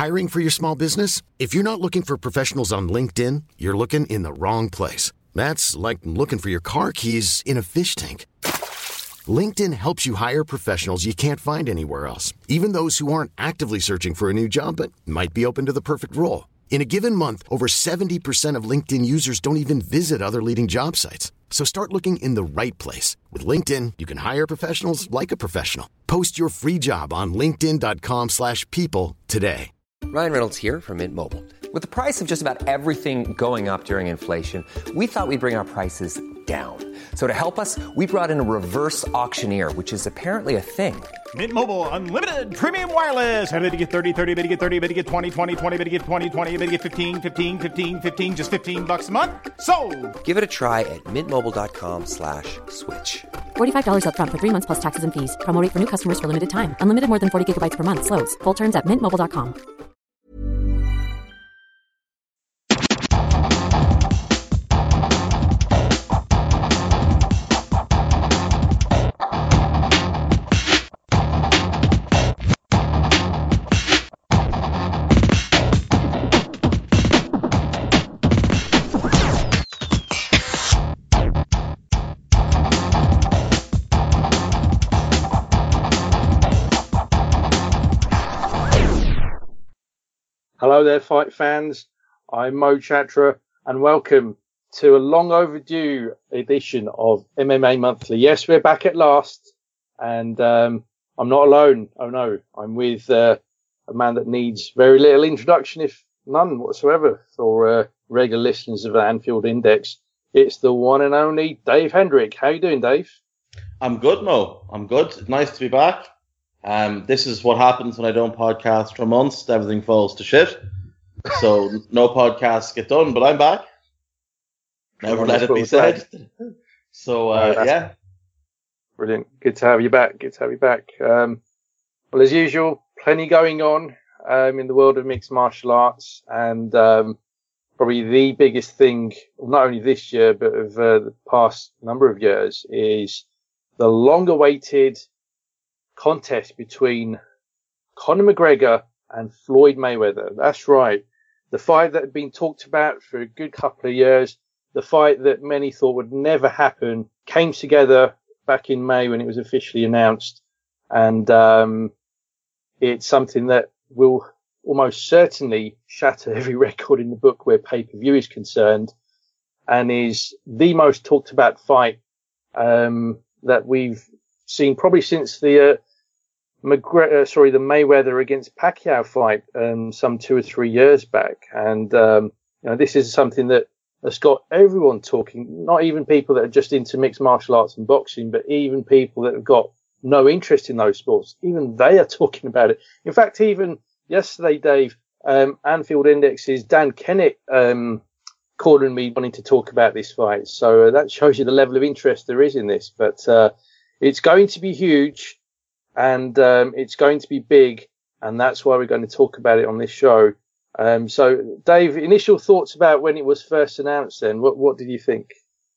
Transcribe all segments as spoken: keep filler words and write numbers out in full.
Hiring for your small business? If you're not looking for professionals on LinkedIn, you're looking in the wrong place. That's like looking for your car keys in a fish tank. LinkedIn helps you hire professionals you can't find anywhere else, even those who aren't actively searching for a new job but might be open to the perfect role. In a given month, over seventy percent of LinkedIn users don't even visit other leading job sites. So start looking in the right place. With LinkedIn, you can hire professionals like a professional. Post your free job on linkedin.com slash people today. Ryan Reynolds here from Mint Mobile. With the price of just about everything going up during inflation, we thought we'd bring our prices down. So to help us, we brought in a reverse auctioneer, which is apparently a thing. Mint Mobile Unlimited Premium Wireless. How to get thirty, thirty, how to get thirty, how to get twenty, twenty, twenty, how to get twenty, twenty, how to get fifteen, fifteen, fifteen, fifteen, just fifteen bucks a month? Sold! Give it a try at mintmobile.com slash switch. forty-five dollars up front for three months plus taxes and fees. Promo rate for new customers for limited time. Unlimited more than forty gigabytes per month. Slows full terms at mint mobile dot com. Hello there, fight fans. I'm Mo Chatra, and welcome to a long overdue edition of M M A Monthly. Yes, we're back at last, and um, I'm not alone. Oh no, I'm with uh, a man that needs very little introduction, if none whatsoever, for uh, regular listeners of the Anfield Index. It's the one and only Dave Hendrick. How you doing, Dave? I'm good, Mo. I'm good. It's nice to be back. Um, this is what happens when I don't podcast for months. Everything falls to shit. So no podcasts get done, but I'm back. Never let it be said. So, uh, right, yeah. Brilliant. Good to have you back. Good to have you back. Um, well, as usual, plenty going on um, in the world of mixed martial arts. And um, probably the biggest thing, not only this year, but of uh, the past number of years, is the long-awaited contest between Conor McGregor and Floyd Mayweather. That's right. The fight that had been talked about for a good couple of years, the fight that many thought would never happen, came together back in May when it was officially announced. And um, it's something that will almost certainly shatter every record in the book where pay-per-view is concerned, and is the most talked about fight um, that we've seen probably since the uh, McGregor, sorry, the Mayweather against Pacquiao fight um, some two or three years back. And um, you know, this is something that has got everyone talking, not even people that are just into mixed martial arts and boxing, but even people that have got no interest in those sports. Even they are talking about it. In fact, even yesterday, Dave, um, Anfield Index's Dan Kennett um, calling me wanting to talk about this fight. So uh, that shows you the level of interest there is in this. But uh, it's going to be huge. And um, it's going to be big, and that's why we're going to talk about it on this show. Um, so, Dave, initial thoughts about when it was first announced then? What what did you think?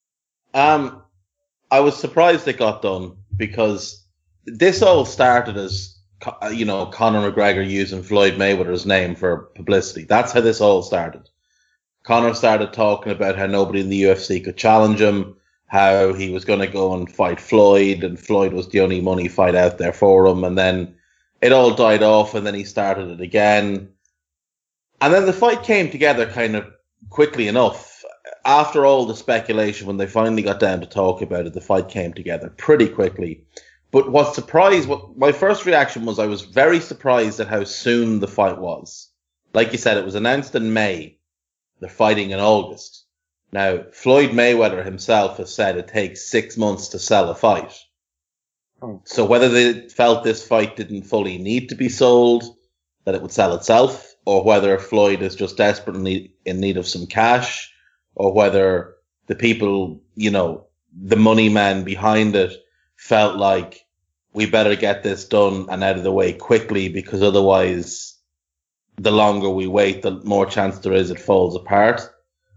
Um, I was surprised it got done, because this all started as, you know, Conor McGregor using Floyd Mayweather's name for publicity. That's how this all started. Conor started talking about how nobody in the U F C could challenge him, how he was going to go and fight Floyd, and Floyd was the only money fight out there for him. And then it all died off, and then he started it again. And then the fight came together kind of quickly enough. After all the speculation, when they finally got down to talk about it, the fight came together pretty quickly. But what surprised, what my first reaction was, I was very surprised at how soon the fight was. Like you said, it was announced in May. They're fighting in August. Now, Floyd Mayweather himself has said it takes six months to sell a fight. Oh. So whether they felt this fight didn't fully need to be sold, that it would sell itself, or whether Floyd is just desperately in need of some cash, or whether the people, you know, the money men behind it felt like we better get this done and out of the way quickly, because otherwise the longer we wait, the more chance there is it falls apart.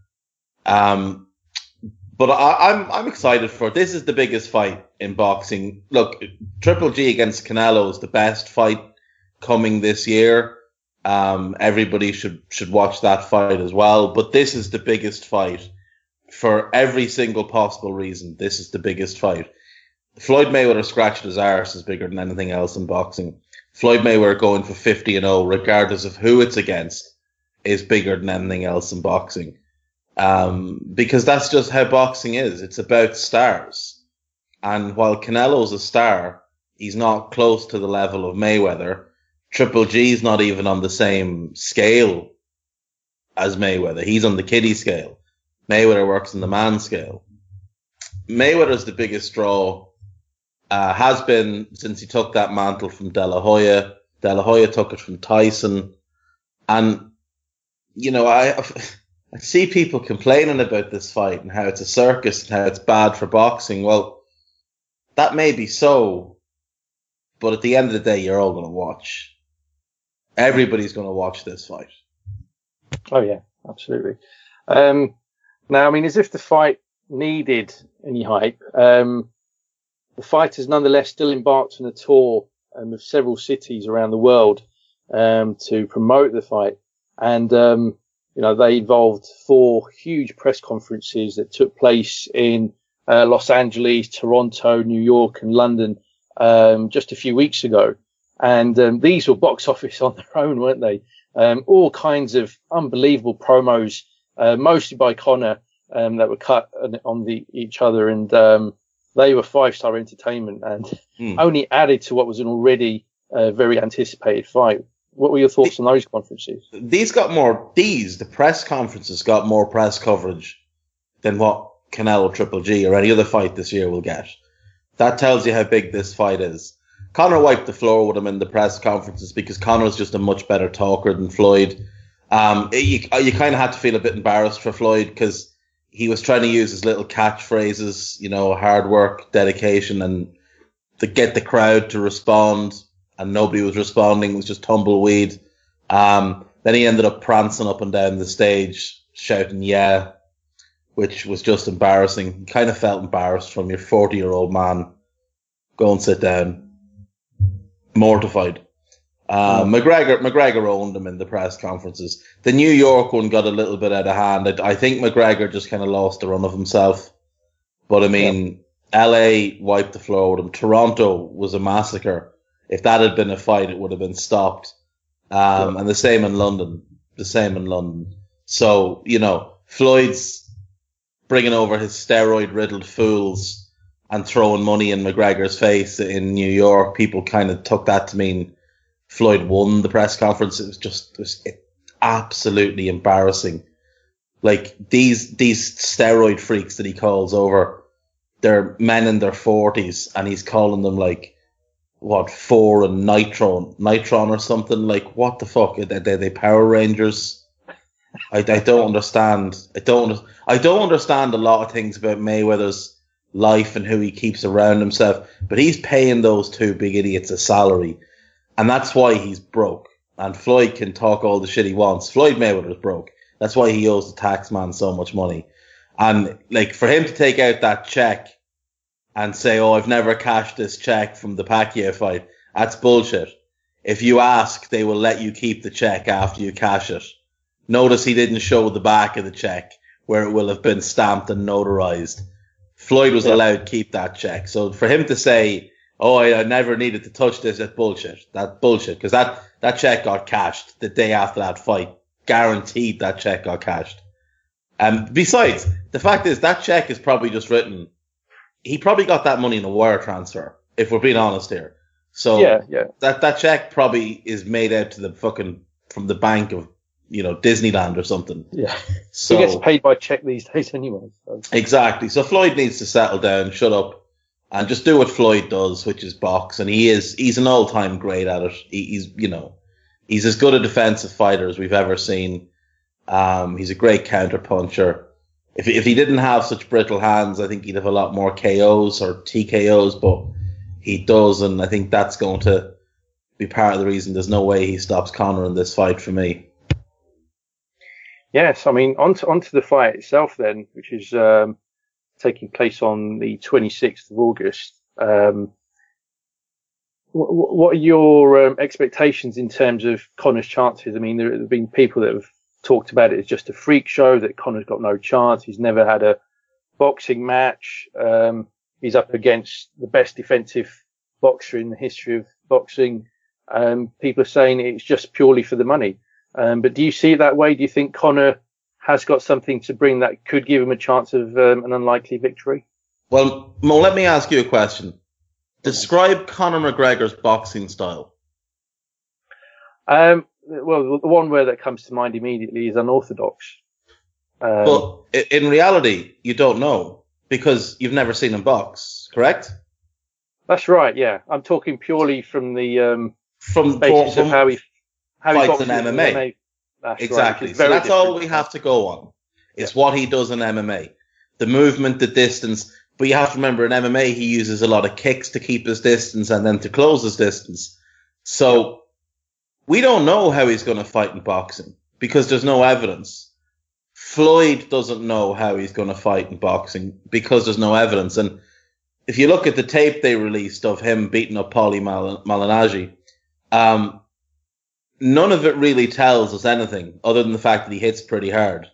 Um, but I, I'm I'm excited for it. This is the biggest fight in boxing. Look, Triple G against Canelo is the best fight coming this year. Um, everybody should should watch that fight as well. But this is the biggest fight for every single possible reason. This is the biggest fight. Floyd Mayweather scratching his arse is bigger than anything else in boxing. Floyd Mayweather going for fifty and oh, regardless of who it's against, is bigger than anything else in boxing. Um, because that's just how boxing is. It's about stars. And while Canelo's a star, he's not close to the level of Mayweather. Triple G's not even on the same scale as Mayweather. He's on the kiddie scale. Mayweather works on the man scale. Mayweather's the biggest draw. Uh, has been since he took that mantle from De La Hoya. De La Hoya took it from Tyson. And, you know, I, I see people complaining about this fight and how it's a circus and how it's bad for boxing. Well, that may be so, but at the end of the day, you're all going to watch. Everybody's going to watch this fight. Oh, yeah, absolutely. Um, now, I mean, as if the fight needed any hype, um, the fighters nonetheless still embarked on a tour um, of several cities around the world um, to promote the fight. And, um, you know, they involved four huge press conferences that took place in uh, Los Angeles, Toronto, New York and London um, just a few weeks ago. And um, these were box office on their own, weren't they? Um, all kinds of unbelievable promos, uh, mostly by Conor, um, that were cut on the each other. And um, they were five-star entertainment and mm. only added to what was an already uh, very anticipated fight. What were your thoughts the, on those conferences? These got more, these, the press conferences got more press coverage than what Canelo Triple G or any other fight this year will get. That tells you how big this fight is. Conor wiped the floor with him in the press conferences because Conor's just a much better talker than Floyd. Um, you, you kind of had to feel a bit embarrassed for Floyd because he was trying to use his little catchphrases, you know, hard work, dedication, and to get the crowd to respond, and nobody was responding. It was just tumbleweed. Um, then he ended up prancing up and down the stage, shouting, yeah, which was just embarrassing. You kind of felt embarrassed from your forty-year-old man. Go and sit down. Mortified. Uh, mm. McGregor, McGregor owned him in the press conferences. The New York one got a little bit out of hand. I, I think McGregor just kind of lost the run of himself. But I mean, yeah. L A wiped the floor with him. Toronto was a massacre. If that had been a fight, it would have been stopped. Um, yeah. And the same in London. The same in London. So, you know, Floyd's bringing over his steroid-riddled fools and throwing money in McGregor's face in New York. People kind of took that to mean Floyd won the press conference. It was just it was absolutely embarrassing. Like these these steroid freaks that he calls over, they're men in their forties, and he's calling them like what four and Nitron, Nitron or something. Like what the fuck? Are they, are they Power Rangers? I, I don't understand. I don't I don't understand a lot of things about Mayweather's life and who he keeps around himself, but he's paying those two big idiots a salary, and that's why he's broke. And Floyd can talk all the shit he wants. Floyd Mayweather's broke. That's why he owes the tax man so much money. And like for him to take out that check and say, "Oh, I've never cashed this check from the Pacquiao fight," that's bullshit. If you ask, they will let you keep the check after you cash it. Notice he didn't show the back of the check where it will have been stamped and notarized. Floyd was yeah. allowed to keep that check. So for him to say, oh, I, I never needed to touch this, that's bullshit. That's bullshit. Because that, that check got cashed the day after that fight. Guaranteed that check got cashed. Um, besides, the fact is that check is probably just written. He probably got that money in a wire transfer, if we're being honest here. So yeah, yeah. that, that check probably is made out to the fucking, from the bank of, you know, Disneyland or something. Yeah. So he gets paid by check these days anyway. So. Exactly. So Floyd needs to settle down, shut up, and just do what Floyd does, which is box. And he is, he's an all-time great at it. He, he's, you know, he's as good a defensive fighter as we've ever seen. Um, he's a great counter puncher. If, if he didn't have such brittle hands, I think he'd have a lot more K Os or T K Os, but he does. And I think that's going to be part of the reason there's no way he stops Conor in this fight for me. Yes, I mean, onto, onto the fight itself then, which is um, taking place on the twenty-sixth of August. Um, What, what are your um, expectations in terms of Conor's chances? I mean, there have been people that have talked about it as just a freak show, that Conor's got no chance. He's never had a boxing match. Um, he's up against the best defensive boxer in the history of boxing. Um, people are saying it's just purely for the money. Um, but do you see it that way? Do you think Conor has got something to bring that could give him a chance of um, an unlikely victory? Well, Mo, let me ask you a question. Describe Conor McGregor's boxing style. Um, well, the one word that comes to mind immediately is unorthodox. Um, but in reality, you don't know because you've never seen him box, correct? That's right, yeah. I'm talking purely from the um, from, basis from of how he, how he fights boxes in M M A. M M A. That's exactly. Right, so that's all we have to go on. It's yeah. what he does in M M A. The movement, the distance. But you have to remember in M M A, he uses a lot of kicks to keep his distance and then to close his distance. So we don't know how he's going to fight in boxing because there's no evidence. Floyd doesn't know how he's going to fight in boxing because there's no evidence. And if you look at the tape they released of him beating up Paulie Mal- Malignaggi, um, none of it really tells us anything other than the fact that he hits pretty hard.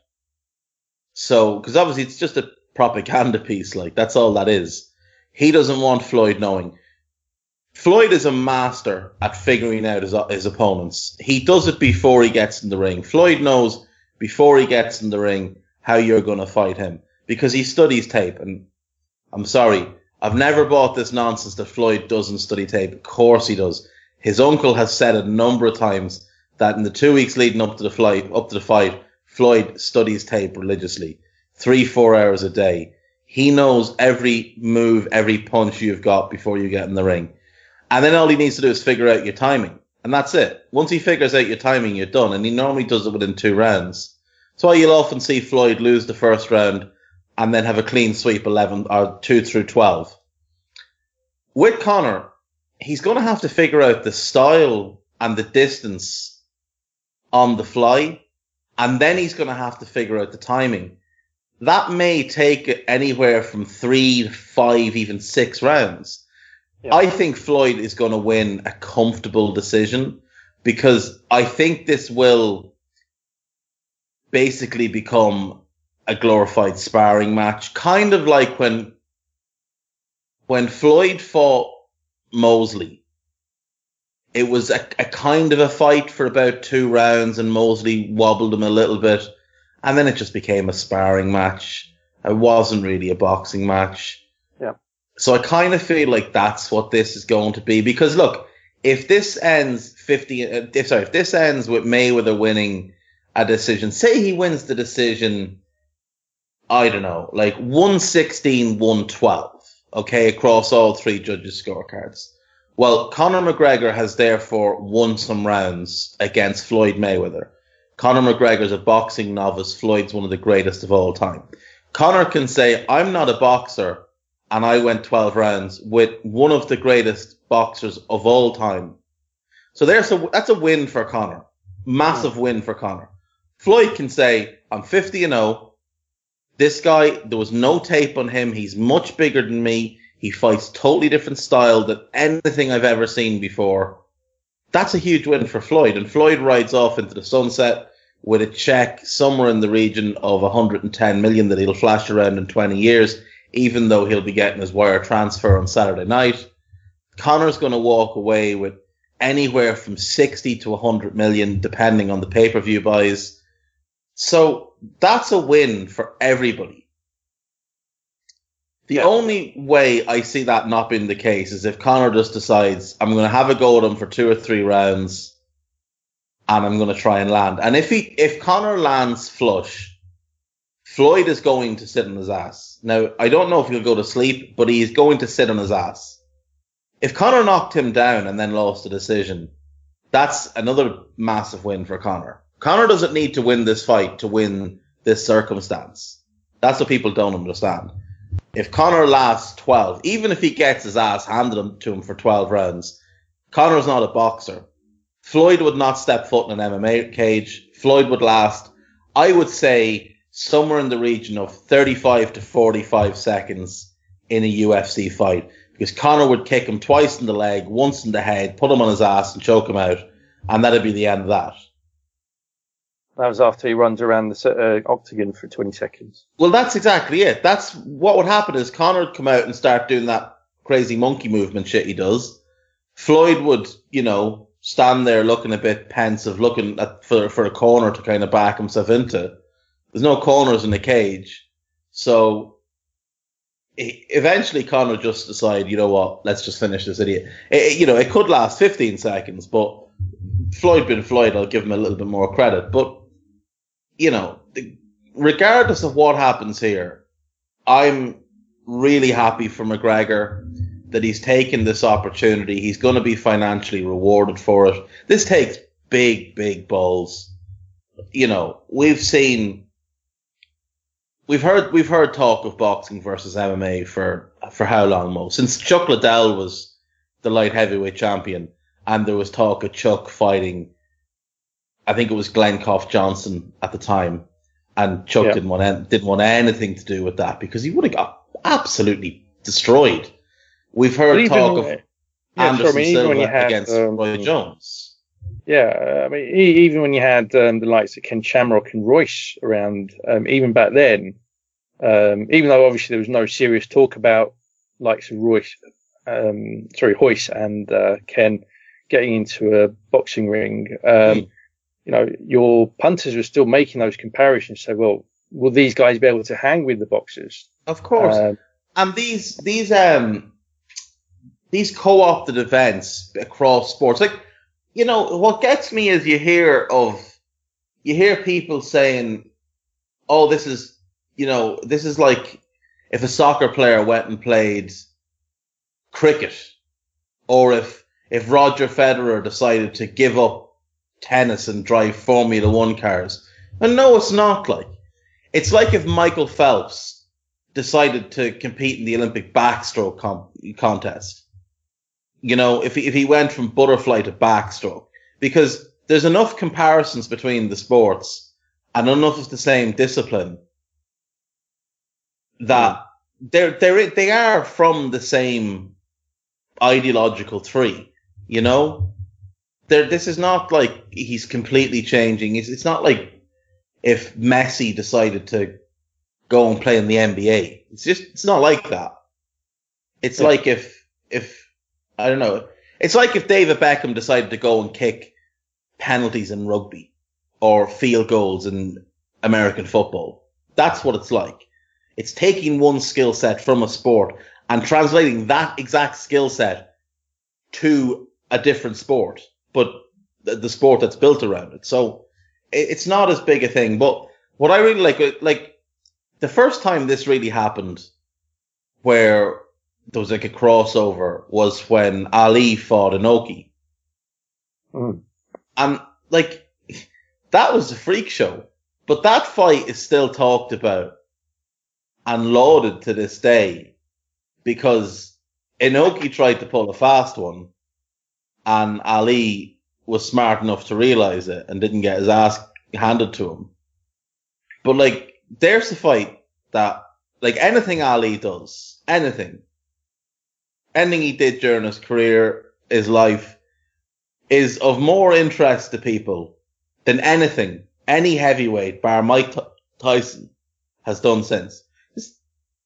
So, because obviously it's just a propaganda piece, like that's all that is. He doesn't want Floyd knowing. Floyd is a master at figuring out his, his opponents. He does it before he gets in the ring. Floyd knows before he gets in the ring how you're going to fight him because he studies tape. And I'm sorry, I've never bought this nonsense that Floyd doesn't study tape. Of course he does. His uncle has said it a number of times that in the two weeks leading up to the flight, up to the fight, Floyd studies tape religiously. Three, four hours a day. He knows every move, every punch you've got before you get in the ring. And then all he needs to do is figure out your timing. And that's it. Once he figures out your timing, you're done. And he normally does it within two rounds. That's why you'll often see Floyd lose the first round and then have a clean sweep eleven or two through twelve. With Conor, he's going to have to figure out the style and the distance on the fly. And then he's going to have to figure out the timing. That may take anywhere from three, five, even six rounds. Yeah. I think Floyd is going to win a comfortable decision because I think this will basically become a glorified sparring match, kind of like when when Floyd fought Mosley. It was a, a kind of a fight for about two rounds and Mosley wobbled him a little bit. And then it just became a sparring match. It wasn't really a boxing match. Yeah. So I kind of feel like that's what this is going to be. Because look, if this ends fifty, uh, if sorry, if this ends with Mayweather winning a decision, say he wins the decision, I don't know, like one sixteen, one twelve, okay, across all three judges' scorecards. Well, Conor McGregor has therefore won some rounds against Floyd Mayweather. Conor McGregor's a boxing novice. Floyd's one of the greatest of all time. Conor can say, I'm not a boxer, and I went twelve rounds with one of the greatest boxers of all time. So there's a, that's a win for Conor. Massive win for Conor. Floyd can say, I'm fifty and oh. This guy, there was no tape on him. He's much bigger than me. He fights totally different style than anything I've ever seen before. That's a huge win for Floyd. And Floyd rides off into the sunset with a check somewhere in the region of one hundred ten million that he'll flash around in twenty years, even though he'll be getting his wire transfer on Saturday night. Conor's going to walk away with anywhere from sixty to one hundred million, depending on the pay-per-view buys. So that's a win for everybody. The yeah. only way I see that not being the case is if Conor just decides, I'm going to have a go at him for two or three rounds and I'm going to try and land. And if he, if Conor lands flush, Floyd is going to sit on his ass. Now, I don't know if he'll go to sleep, but he's going to sit on his ass. If Conor knocked him down and then lost the decision, that's another massive win for Conor. Conor doesn't need to win this fight to win this circumstance. That's what people don't understand. If Conor lasts twelve, even if he gets his ass handed to him for twelve rounds, Conor's not a boxer. Floyd would not step foot in an M M A cage. Floyd would last, I would say, somewhere in the region of thirty-five to forty-five seconds in a U F C fight. because Conor would kick him twice in the leg, once in the head, put him on his ass and choke him out, and that'd be the end of that. That was after he runs around the uh, octagon for twenty seconds. Well, that's exactly it. That's what would happen is Conor would come out and start doing that crazy monkey movement shit he does. Floyd would, you know, stand there looking a bit pensive, looking at, for, for a corner to kind of back himself into. There's no corners in the cage. So eventually Conor just decided, you know what, let's just finish this idiot. It, you know, it could last fifteen seconds, but Floyd being Floyd, I'll give him a little bit more credit. But, you know, regardless of what happens here, I'm really happy for McGregor that he's taken this opportunity. He's going to be financially rewarded for it. This takes big, big balls. You know, we've seen, we've heard, we've heard talk of boxing versus M M A for, for how long, Mo? Since Chuck Liddell was the light heavyweight champion, and there was talk of Chuck fighting, I think it was Glenn Koff Johnson at the time, and Chuck yeah. didn't want didn't want anything to do with that because he would have got absolutely destroyed. We've heard talk of yeah, Anderson sure, I mean, Silva had, against um, Roy Jones. Yeah, I mean, even when you had um, the likes of Ken Shamrock and Royce around, um, even back then, um, even though obviously there was no serious talk about likes of Royce, um, sorry, Royce and uh, Ken getting into a boxing ring, um, mm. you know, your punters were still making those comparisons. So, well, will these guys be able to hang with the boxers? Of course. Um, and these these um these co-opted events across sports, like, you know, what gets me is you hear of you hear people saying, "Oh, this is, you know, this is like if a soccer player went and played cricket, or if if Roger Federer decided to give up tennis and drive Formula One cars." And no, it's not like. It's like if Michael Phelps decided to compete in the Olympic backstroke com- contest. You know, if he, if he went from butterfly to backstroke, because there's enough comparisons between the sports and enough of the same discipline that mm. they're, they're, they are from the same ideological tree, you know? They're, this is not like he's completely changing. It's, it's not like if Messi decided to go and play in the N B A. It's just, it's not like that. It's yeah. like if, if, I don't know, it's like if David Beckham decided to go and kick penalties in rugby or field goals in American football. That's what it's like. It's taking one skill set from a sport and translating that exact skill set to a different sport, but the, the sport that's built around it. So it, it's not as big a thing. But what I really like, like the first time this really happened where there was like a crossover was when Ali fought Inoki. Mm. And like, that was a freak show. But that fight is still talked about and lauded to this day because Inoki tried to pull a fast one and Ali was smart enough to realize it and didn't get his ass handed to him. But like, there's a fight that, like, anything Ali does, anything, anything he did during his career, his life, is of more interest to people than anything any heavyweight, bar Mike Tyson, has done since. It's,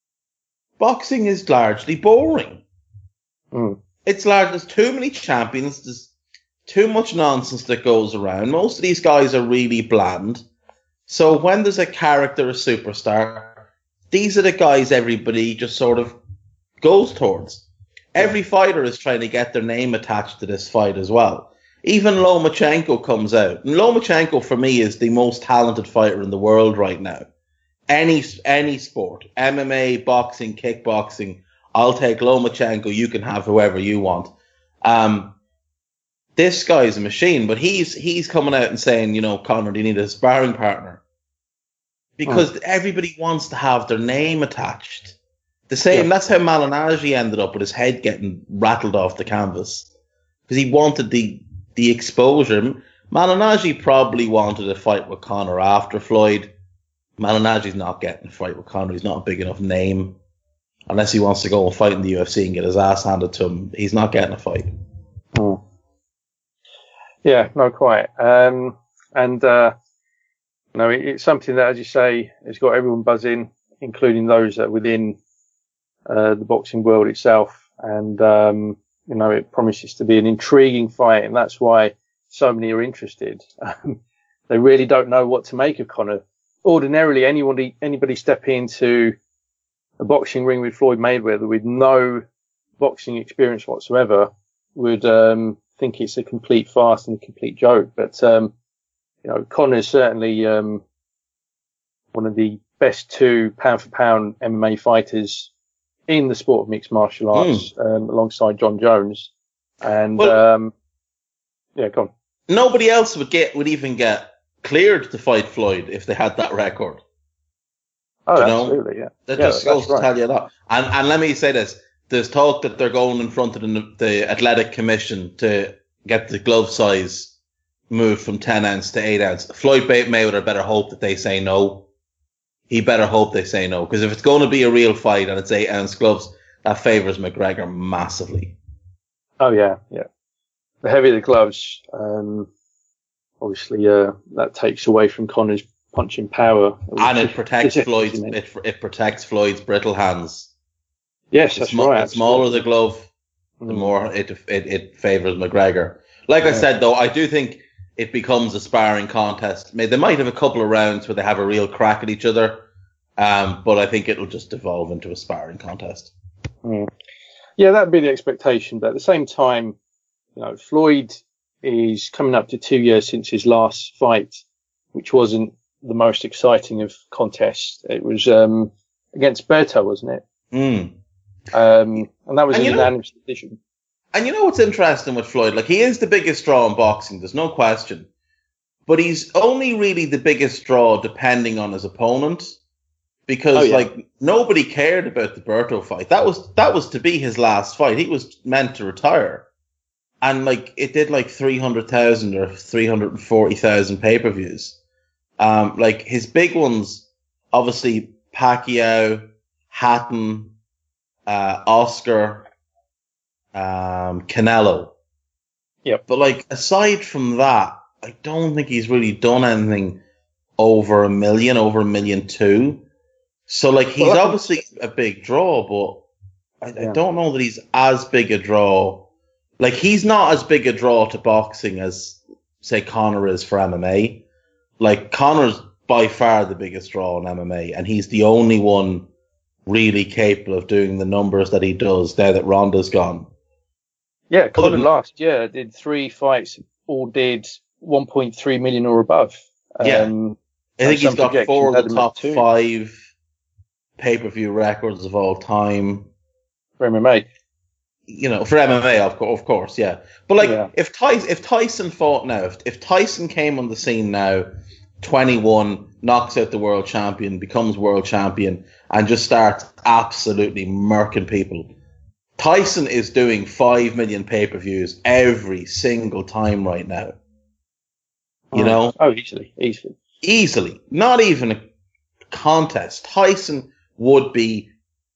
boxing is largely boring. Mm. It's large. There's too many champions. There's too much nonsense that goes around. Most of these guys are really bland. So when there's a character, a superstar, these are the guys everybody just sort of goes towards. Every fighter is trying to get their name attached to this fight as well. Even Lomachenko comes out. And Lomachenko, for me, is the most talented fighter in the world right now. Any any sport, M M A, boxing, kickboxing, I'll take Lomachenko. You can have whoever you want. Um, this guy's a machine, but he's he's coming out and saying, you know, Conor, do you need a sparring partner? Because oh. everybody wants to have their name attached. The same, yeah. That's how Malignaggi ended up with his head getting rattled off the canvas. Because he wanted the the exposure. Malignaggi probably wanted a fight with Conor after Floyd. Malignaggi's not getting a fight with Conor. He's not a big enough name. unless he wants to go and fight in the U F C and get his ass handed to him, he's not getting a fight. Mm. Yeah, no, quite. Um, and, uh, you know, it, it's something that, as you say, has got everyone buzzing, including those that are within uh, the boxing world itself. And, um, you know, it promises to be an intriguing fight, and that's why so many are interested. Um, they really don't know what to make of Conor. Ordinarily, anybody, anybody step into a boxing ring with Floyd Mayweather with no boxing experience whatsoever would um, think it's a complete farce and a complete joke. But, um, you know, Conor's certainly um, one of the best two pound for pound M M A fighters in the sport of mixed martial arts, mm. um, alongside John Jones. And, well, um, yeah, go on. Nobody else would get, would even get cleared to fight Floyd if they had that record. Oh, you absolutely, know? yeah. That yeah, just goes to right. tell you that. And, and let me say this. There's talk that they're going in front of the, the Athletic Commission to get the glove size moved from ten ounce to eight ounce. Floyd Mayweather better hope that they say no. He better hope they say no. Because if it's going to be a real fight and it's eight ounce gloves, that favours McGregor massively. Oh, yeah, yeah. The heavier the gloves, um, obviously, uh, that takes away from Conor's punching power. And it protects Floyd's, it, it protects Floyd's brittle hands. Yes, the that's sm- right. The smaller the glove, the mm. more it, it, it favours McGregor. Like yeah. I said, though, I do think it becomes a sparring contest. They might have a couple of rounds where they have a real crack at each other, um, but I think it'll just evolve into a sparring contest. Mm. Yeah, that'd be the expectation. But at the same time, you know, Floyd is coming up to two years since his last fight, which wasn't the most exciting of contests. It was um, against Berto, wasn't it? Mm. Um, and that was and an unanimous decision. And you know what's interesting with Floyd? Like, he is the biggest draw in boxing, there's no question. But he's only really the biggest draw depending on his opponent. Because, oh, yeah. like, nobody cared about the Berto fight. That was that was to be his last fight. He was meant to retire. And, like, it did, like, three hundred thousand or three hundred forty thousand pay-per-views. Um, like, his big ones, obviously, Pacquiao, Hatton, uh, Oscar, um, Canelo. Yep. But, like, aside from that, I don't think he's really done anything over a million, over a million two. So, like, he's well, obviously a big draw, but I, yeah. I don't know that he's as big a draw. Like, he's not as big a draw to boxing as, say, Conor is for M M A. Like, Conor's by far the biggest draw in M M A, and he's the only one really capable of doing the numbers that he does now that Ronda's gone. Yeah, Conor than, last year did three fights, all did one point three million or above. Yeah. Um, I think he's got four of the top five pay-per-view records of all time. For M M A. You know, for M M A, of course, of course, yeah. But, like, yeah. if Tyson, if Tyson fought now, if, if Tyson came on the scene now, twenty-one, knocks out the world champion, becomes world champion, and just starts absolutely murking people, Tyson is doing five million pay-per-views every single time right now. You oh, know? Oh, easily, easily. Easily. Not even a contest. Tyson would be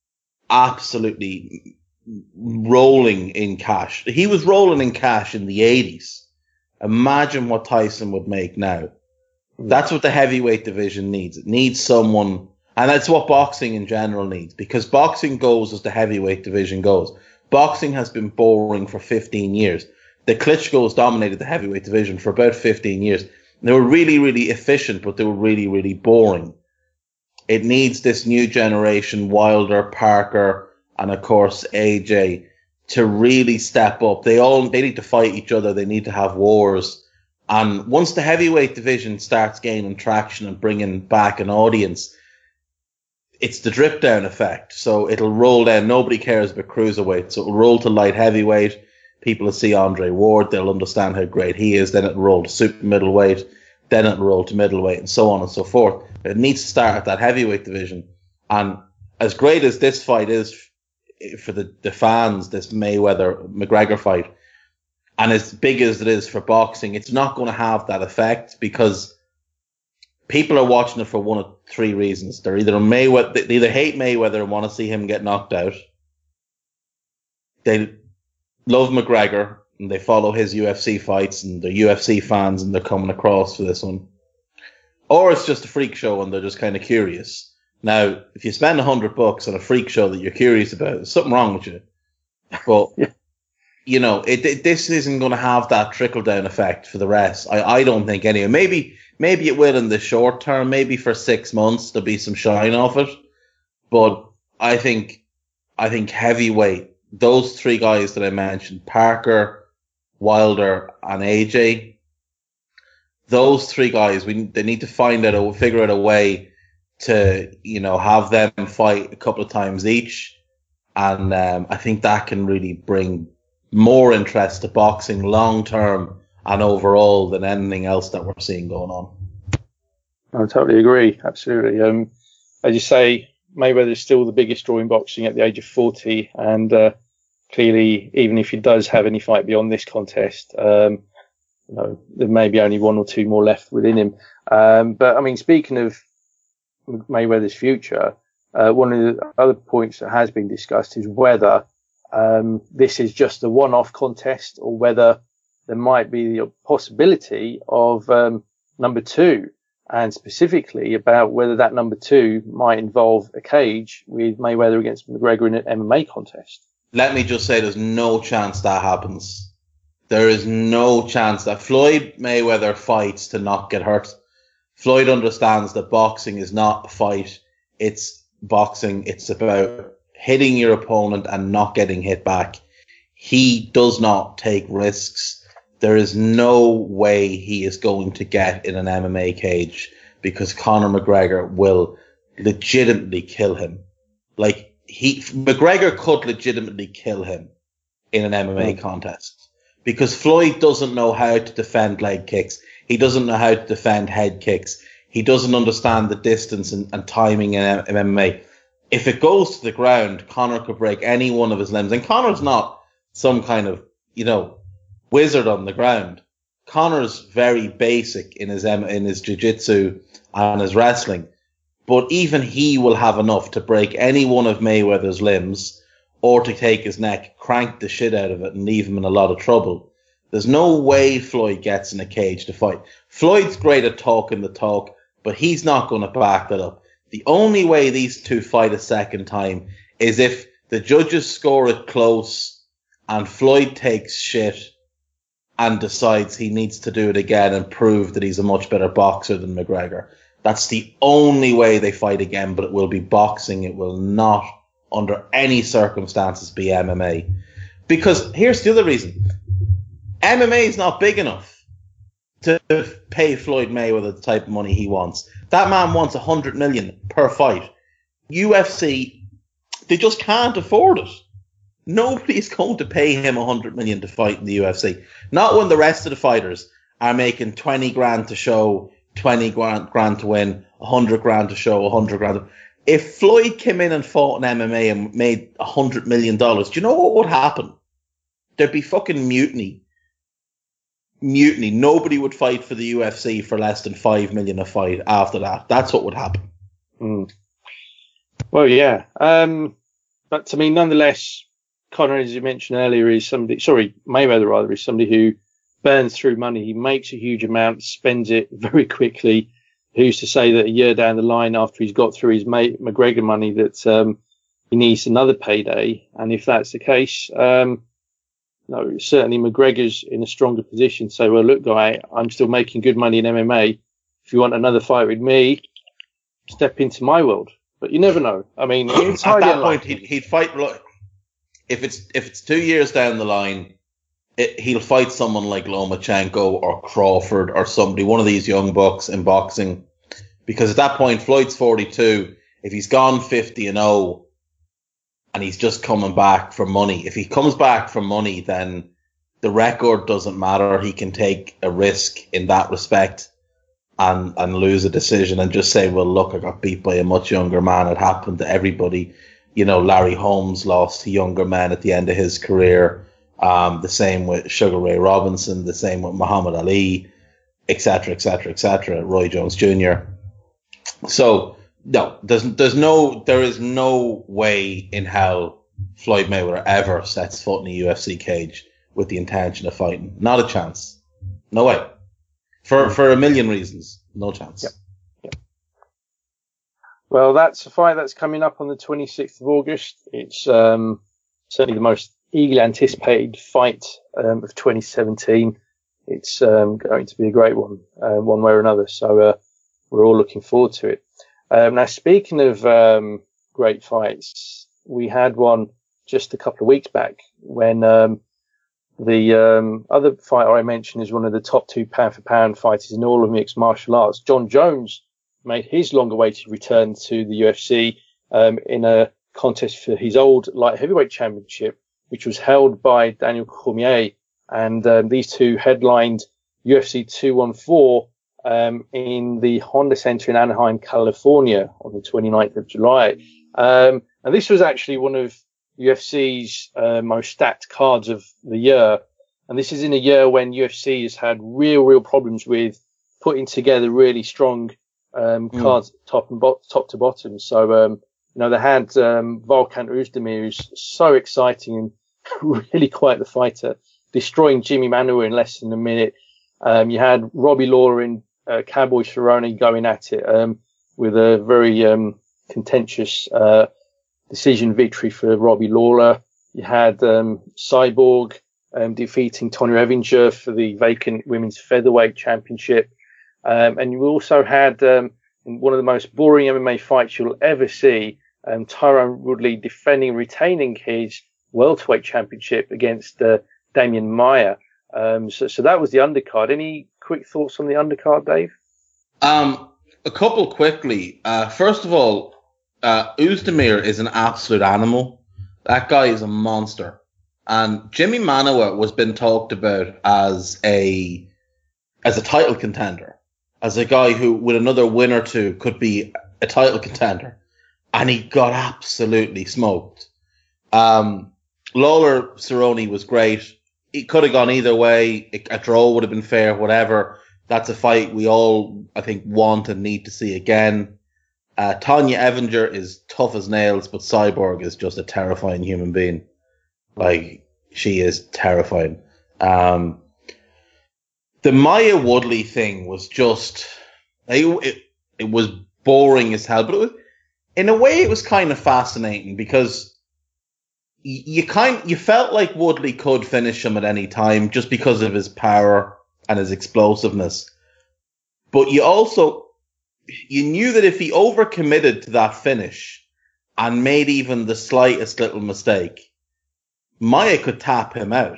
absolutely rolling in cash. He was rolling in cash in the eighties. Imagine what Tyson would make now. That's what the heavyweight division needs. It needs someone, and that's what boxing in general needs, because boxing goes as the heavyweight division goes. Boxing has been boring for fifteen years. The Klitschko's dominated the heavyweight division for about fifteen years. They were really, really efficient, but they were really, really boring. It needs this new generation, Wilder, Parker, and of course A J, to really step up. They all they need to fight each other. They need to have wars. And once the heavyweight division starts gaining traction and bringing back an audience, it's the drip down effect. So it'll roll down. Nobody cares about cruiserweight. So it'll roll to light heavyweight. People will see Andre Ward. They'll understand how great he is. Then it'll roll to super middleweight. Then it'll roll to middleweight, and so on and so forth. It needs to start at that heavyweight division. And as great as this fight is for the, the fans, this Mayweather-McGregor fight, and as big as it is for boxing, it's not going to have that effect, because people are watching it for one of three reasons. They're either Mayweather, they either hate Mayweather and want to see him get knocked out. They love McGregor and they follow his U F C fights and they're U F C fans and they're coming across for this one. Or it's just a freak show and they're just kind of curious. Now, if you spend a hundred bucks on a freak show that you're curious about, there's something wrong with you. But, yeah. you know, it, it this isn't going to have that trickle down effect for the rest. I, I don't think anyway. Maybe, maybe it will in the short term. Maybe for six months there'll be some shine off it. But I think, I think heavyweight, those three guys that I mentioned, Parker, Wilder, and A J, those three guys, we they need to find out, a, figure out a way to, you know, have them fight a couple of times each, and um, I think that can really bring more interest to boxing long term and overall than anything else that we're seeing going on. I totally agree, absolutely. Um, as you say, Mayweather is still the biggest draw in boxing at the age of forty, and uh, clearly, even if he does have any fight beyond this contest, um, you know, there may be only one or two more left within him. Um, but I mean, speaking of Mayweather's future, uh, one of the other points that has been discussed is whether um, this is just a one-off contest or whether there might be the possibility of um, number two. And specifically about whether that number two might involve a cage with Mayweather against McGregor in an M M A contest. Let me just say there's no chance that happens. There is no chance that Floyd Mayweather fights to not get hurt. Floyd understands that boxing is not a fight. It's boxing. It's about hitting your opponent and not getting hit back. He does not take risks. There is no way he is going to get in an M M A cage because Conor McGregor will legitimately kill him. Like he, McGregor could legitimately kill him in an M M A mm. contest because Floyd doesn't know how to defend leg kicks. He doesn't know how to defend head kicks. He doesn't understand the distance and, and timing in, in M M A. If it goes to the ground, Conor could break any one of his limbs. And Conor's not some kind of, you know, wizard on the ground. Conor's very basic in his in his jiu-jitsu and his wrestling, but even he will have enough to break any one of Mayweather's limbs or to take his neck, crank the shit out of it and leave him in a lot of trouble. There's no way Floyd gets in a cage to fight. Floyd's great at talking the talk, but he's not going to back that up. The only way these two fight a second time is if the judges score it close and Floyd takes shit and decides he needs to do it again and prove that he's a much better boxer than McGregor. That's the only way they fight again, but it will be boxing. It will not, under any circumstances, be M M A. Because here's the other reason. M M A is not big enough to pay Floyd Mayweather the type of money he wants. That man wants one hundred million dollars per fight. U F C, they just can't afford it. Nobody is going to pay him one hundred million dollars to fight in the U F C. Not when the rest of the fighters are making twenty grand to show, twenty grand, grand to win, one hundred grand to show, one hundred grand. If Floyd came in and fought in M M A and made one hundred million dollars, do you know what would happen? There'd be fucking mutiny. Mutiny. Nobody would fight for the U F C for less than five million dollars a fight after that. That's what would happen. Mm. Well, yeah. Um, but to me, nonetheless, Conor, as you mentioned earlier, is somebody, sorry, Mayweather rather, is somebody who burns through money. He makes a huge amount, spends it very quickly. Who's to say that a year down the line after he's got through his mate McGregor money that um, he needs another payday? And if that's the case, um, no, certainly McGregor's in a stronger position to say, well, look, guy, I'm still making good money in M M A. If you want another fight with me, step into my world. But you never know. I mean, it's at that unlikely. point, he'd, he'd fight. If it's if it's two years down the line, it, he'll fight someone like Lomachenko or Crawford or somebody, one of these young bucks in boxing, because at that point Floyd's forty-two. If he's gone fifty and oh, and he's just coming back for money, if he comes back for money, then the record doesn't matter. He can take a risk in that respect and and lose a decision and just say, well, look, I got beat by a much younger man. It happened to everybody. You know, Larry Holmes lost to younger men at the end of his career. Um, the same with Sugar Ray Robinson, the same with Muhammad Ali, et cetera, et cetera, et cetera, Roy Jones Junior So no, there's there's no there is no way in hell Floyd Mayweather ever sets foot in a U F C cage with the intention of fighting. Not a chance. No way. For for a million reasons, no chance. Yep. Yep. Well, that's a fight that's coming up on the twenty-sixth of August. It's um, certainly the most eagerly anticipated fight um, of twenty seventeen. It's um, going to be a great one, uh, one way or another. So uh, we're all looking forward to it. Um, now, speaking of um, great fights, we had one just a couple of weeks back when um, the um, other fighter I mentioned is one of the top two pound for pound fighters in all of mixed martial arts. John Jones made his long-awaited return to the U F C um, in a contest for his old light heavyweight championship, which was held by Daniel Cormier. And um, these two headlined U F C two fourteen um, in the Honda Center in Anaheim, California on the twenty-ninth of July. Um, and this was actually one of U F C's uh, most stacked cards of the year. And this is in a year when U F C has had real, real problems with putting together really strong um, mm. cards top and bo- top to bottom. So, um, you know, they had um, Volkan Oezdemir, who's so exciting and really quite the fighter, destroying Jimmy Manuwa in less than a minute. Um, you had Robbie Lawler and uh, Cowboy Cerrone going at it um, with a very um, contentious uh, decision victory for Robbie Lawler. You had um, Cyborg um, defeating Tony Revinger for the vacant women's featherweight championship. Um, and you also had um, one of the most boring M M A fights you'll ever see, um, Tyron Woodley defending and retaining his welterweight championship against uh, Damian Maia. Um, so, so that was the undercard. Any quick thoughts on the undercard, Dave? Um, a couple quickly. Uh, first of all, uh, Oezdemir is an absolute animal. That guy is a monster. And Jimmy Manuwa was been talked about as a as a title contender, as a guy who, with another win or two, could be a title contender. And he got absolutely smoked. Um, Lawler Cerrone was great. It could have gone either way. A draw would have been fair, whatever. That's a fight we all, I think, want and need to see again. Uh, Tanya Evinger is tough as nails, but Cyborg is just a terrifying human being. Like, she is terrifying. Um, the Maia Woodley thing was just, it, it, it was boring as hell, but it was, in a way, it was kind of fascinating because you, you kind, you felt like Woodley could finish him at any time just because of his power and his explosiveness. But you also, you knew that if he overcommitted to that finish and made even the slightest little mistake, Maia could tap him out.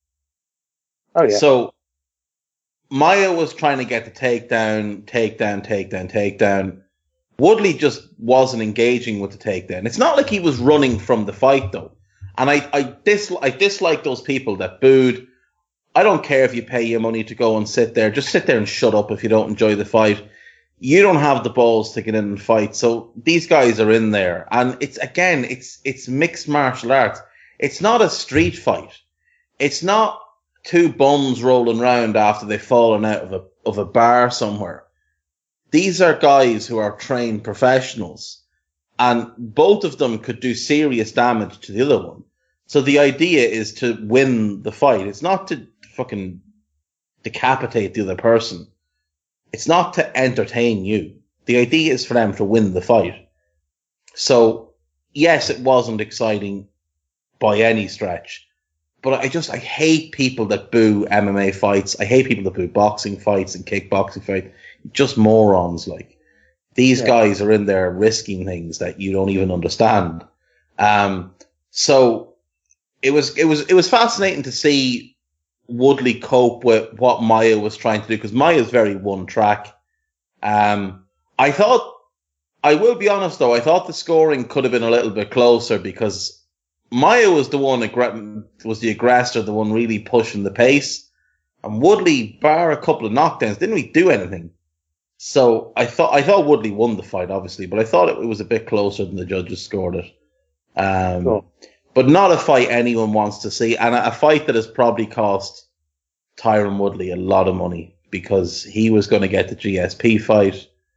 Oh, yeah. So Maia was trying to get the takedown, takedown, takedown, takedown. Woodley just wasn't engaging with the takedown. It's not like he was running from the fight, though. And I, I, dis- I dislike those people that booed. I don't care if you pay your money to go and sit there. Just sit there and shut up if you don't enjoy the fight. You don't have the balls to get in and fight. So these guys are in there. And it's, again, it's, it's mixed martial arts. It's not a street fight. It's not two bums rolling around after they've fallen out of a, of a bar somewhere. These are guys who are trained professionals, and both of them could do serious damage to the other one. So the idea is to win the fight. It's not to fucking decapitate the other person. It's not to entertain you. The idea is for them to win the fight. So, yes, it wasn't exciting by any stretch, but I just, I hate people that boo M M A fights. I hate people that boo boxing fights and kickboxing fights. Just morons. Like, these yeah. guys are in there risking things that you don't even understand. Um, so it was, it was, it was fascinating to see Woodley cope with what Maia was trying to do, because Maia is very one track. Um, I thought, I will be honest though, I thought the scoring could have been a little bit closer because Maia was the one, was the aggressor, the one really pushing the pace. And Woodley, bar a couple of knockdowns, didn't really do anything. So I thought, I thought Woodley won the fight, obviously, but I thought it, it was a bit closer than the judges scored it. Um, oh. But not a fight anyone wants to see, and a, a fight that has probably cost Tyron Woodley a lot of money because he was going to get the G S P fight.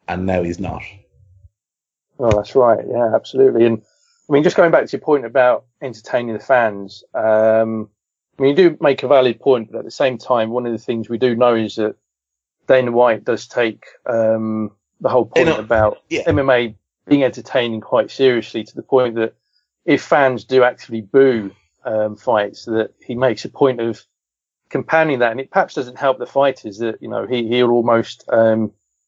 and now he's not. Well, that's right. Yeah, absolutely. And I mean, just going back to your point about entertaining the fans, um, I mean, you do make a valid point, but at the same time, one of the things we do know is that Dana White does take um, the whole point know, about yeah. M M A being entertaining quite seriously, to the point that if fans do actually boo um, fights, that he makes a point of compounding that, and it perhaps doesn't help the fighters that, you know, he, he'll almost um,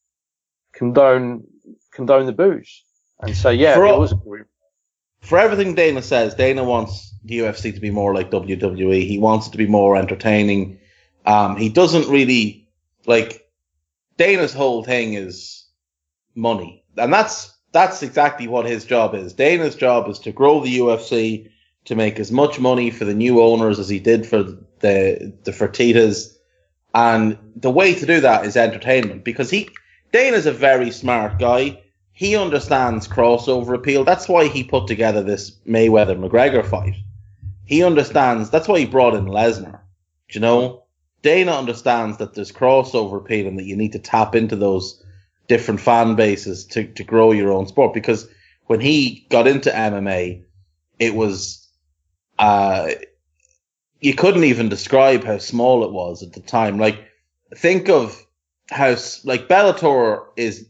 condone condone the boos and say, yeah, for, it all, was. For everything Dana says, Dana wants the U F C to be more like W W E. He wants it to be more entertaining. Um, he doesn't really, like, Dana's whole thing is money. And that's that's exactly what his job is. Dana's job is to grow the U F C, to make as much money for the new owners as he did for the the Fertittas. And the way to do that is entertainment, because he Dana's a very smart guy. He understands crossover appeal. That's why he put together this Mayweather-McGregor fight. He understands. That's why he brought in Lesnar. You know, Dana understands that there's crossover appeal and that you need to tap into those different fan bases to, to grow your own sport. Because when he got into M M A, it was, uh, you couldn't even describe how small it was at the time. Like, think of how, like, Bellator is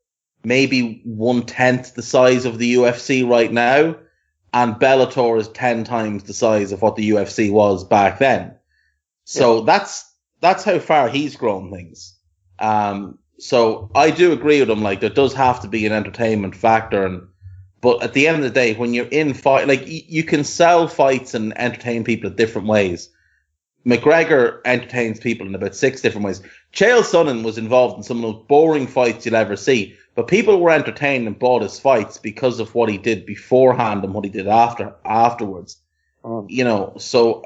maybe one-tenth the size of the U F C right now, and Bellator is ten times the size of what the U F C was back then. So yeah. that's that's how far he's grown things. Um, so I do agree with him. Like, there does have to be an entertainment factor, and but at the end of the day, when you're in fight, like, y- you can sell fights and entertain people in different ways. McGregor entertains people in about six different ways. Chael Sonnen was involved in some of the most boring fights you'll ever see, but people were entertained and bought his fights because of what he did beforehand and what he did after afterwards. Um, you know, so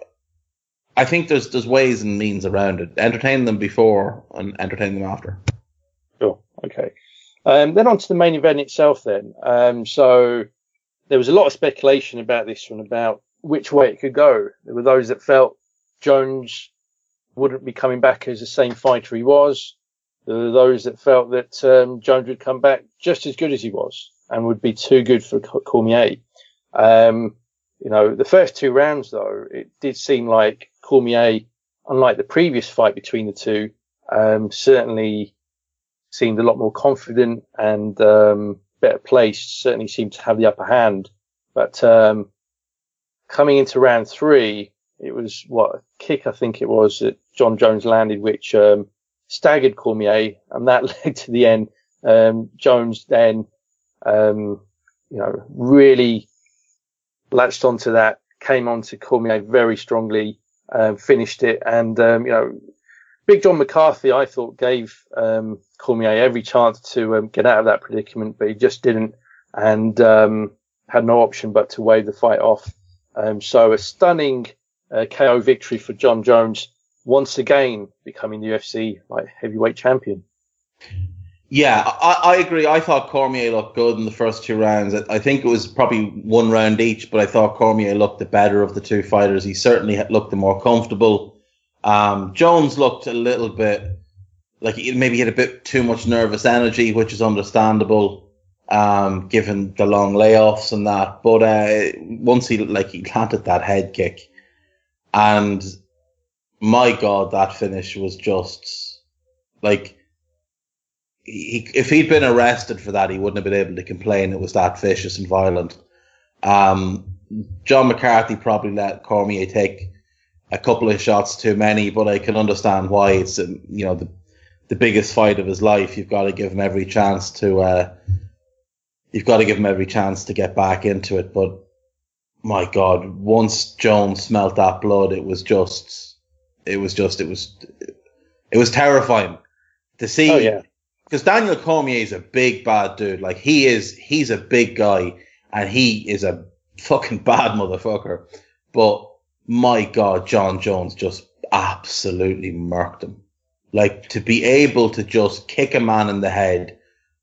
I think there's there's ways and means around it. Entertain them before and entertain them after. Sure. Okay. Um, then on to the main event itself then. Um, so there was a lot of speculation about this one, about which way it could go. There were those that felt Jones wouldn't be coming back as the same fighter he was. There were those that felt that um, Jones would come back just as good as he was and would be too good for Cormier. Um, you know, the first two rounds, though, it did seem like Cormier, unlike the previous fight between the two, um, certainly seemed a lot more confident and um, better placed, certainly seemed to have the upper hand. But um, coming into round three, it was, what, a kick, I think it was, that John Jones landed, which um, staggered Cormier, and that led to the end. Um, Jones then, um, you know, really latched onto that, came onto Cormier very strongly, uh, finished it, and, um, you know, Big John McCarthy, I thought, gave um, Cormier every chance to um, get out of that predicament, but he just didn't, and um, had no option but to wave the fight off. Um, so a stunning uh, K O victory for John Jones, once again becoming the U F C like heavyweight champion. Yeah, I, I agree. I thought Cormier looked good in the first two rounds. I, I think it was probably one round each, but I thought Cormier looked the better of the two fighters. He certainly looked the more comfortable. Um, Jones looked a little bit like he maybe had a bit too much nervous energy, which is understandable, um, given the long layoffs and that. But uh, once he like he planted that head kick, and my God, that finish was just like he, if he'd been arrested for that, he wouldn't have been able to complain. It was that vicious and violent. Um, John McCarthy probably let Cormier take a couple of shots too many, but I can understand why. It's um, you know the the biggest fight of his life. You've got to give him every chance to uh, you've got to give him every chance to get back into it. But my God, once Jones smelt that blood, it was just it was just it was it was terrifying to see. Oh yeah, because Daniel Cormier is a big bad dude. Like he is, he's a big guy, and he is a fucking bad motherfucker. But my God, John Jones just absolutely murked him. Like, to be able to just kick a man in the head.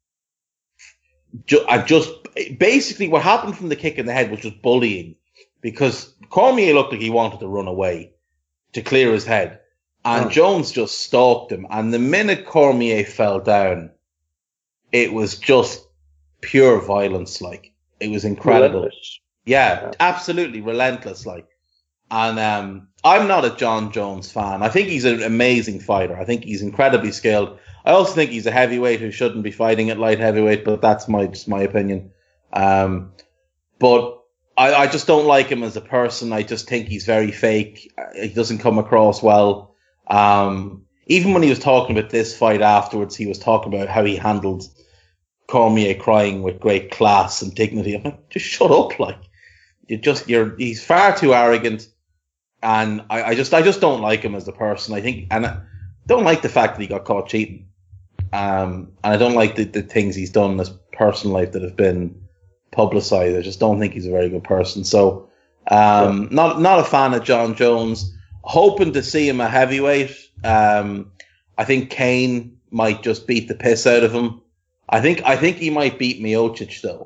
Ju- I just, basically what happened from the kick in the head was just bullying. Because Cormier looked like he wanted to run away to clear his head. And oh. Jones just stalked him. And the minute Cormier fell down, it was just pure violence. Like, it was incredible. Relentless. Yeah, Yeah. absolutely relentless. Like, and um, I'm not a John Jones fan. I think he's an amazing fighter. I think he's incredibly skilled. I also think he's a heavyweight who shouldn't be fighting at light heavyweight, but that's my just my opinion. Um, but I, I just don't like him as a person. I just think he's very fake. He doesn't come across well. Um, even when he was talking about this fight afterwards, he was talking about how he handled Cormier crying with great class and dignity. I'm like, just shut up, like. You just you're he's far too arrogant, and I, I just I just don't like him as a person. I think, and I don't like the fact that he got caught cheating, um, and I don't like the, the things he's done in his personal life that have been publicized. I just don't think he's a very good person. So, um, yeah. not not a fan of John Jones. Hoping to see him a heavyweight. Um, I think Kane might just beat the piss out of him. I think I think he might beat Miocic though.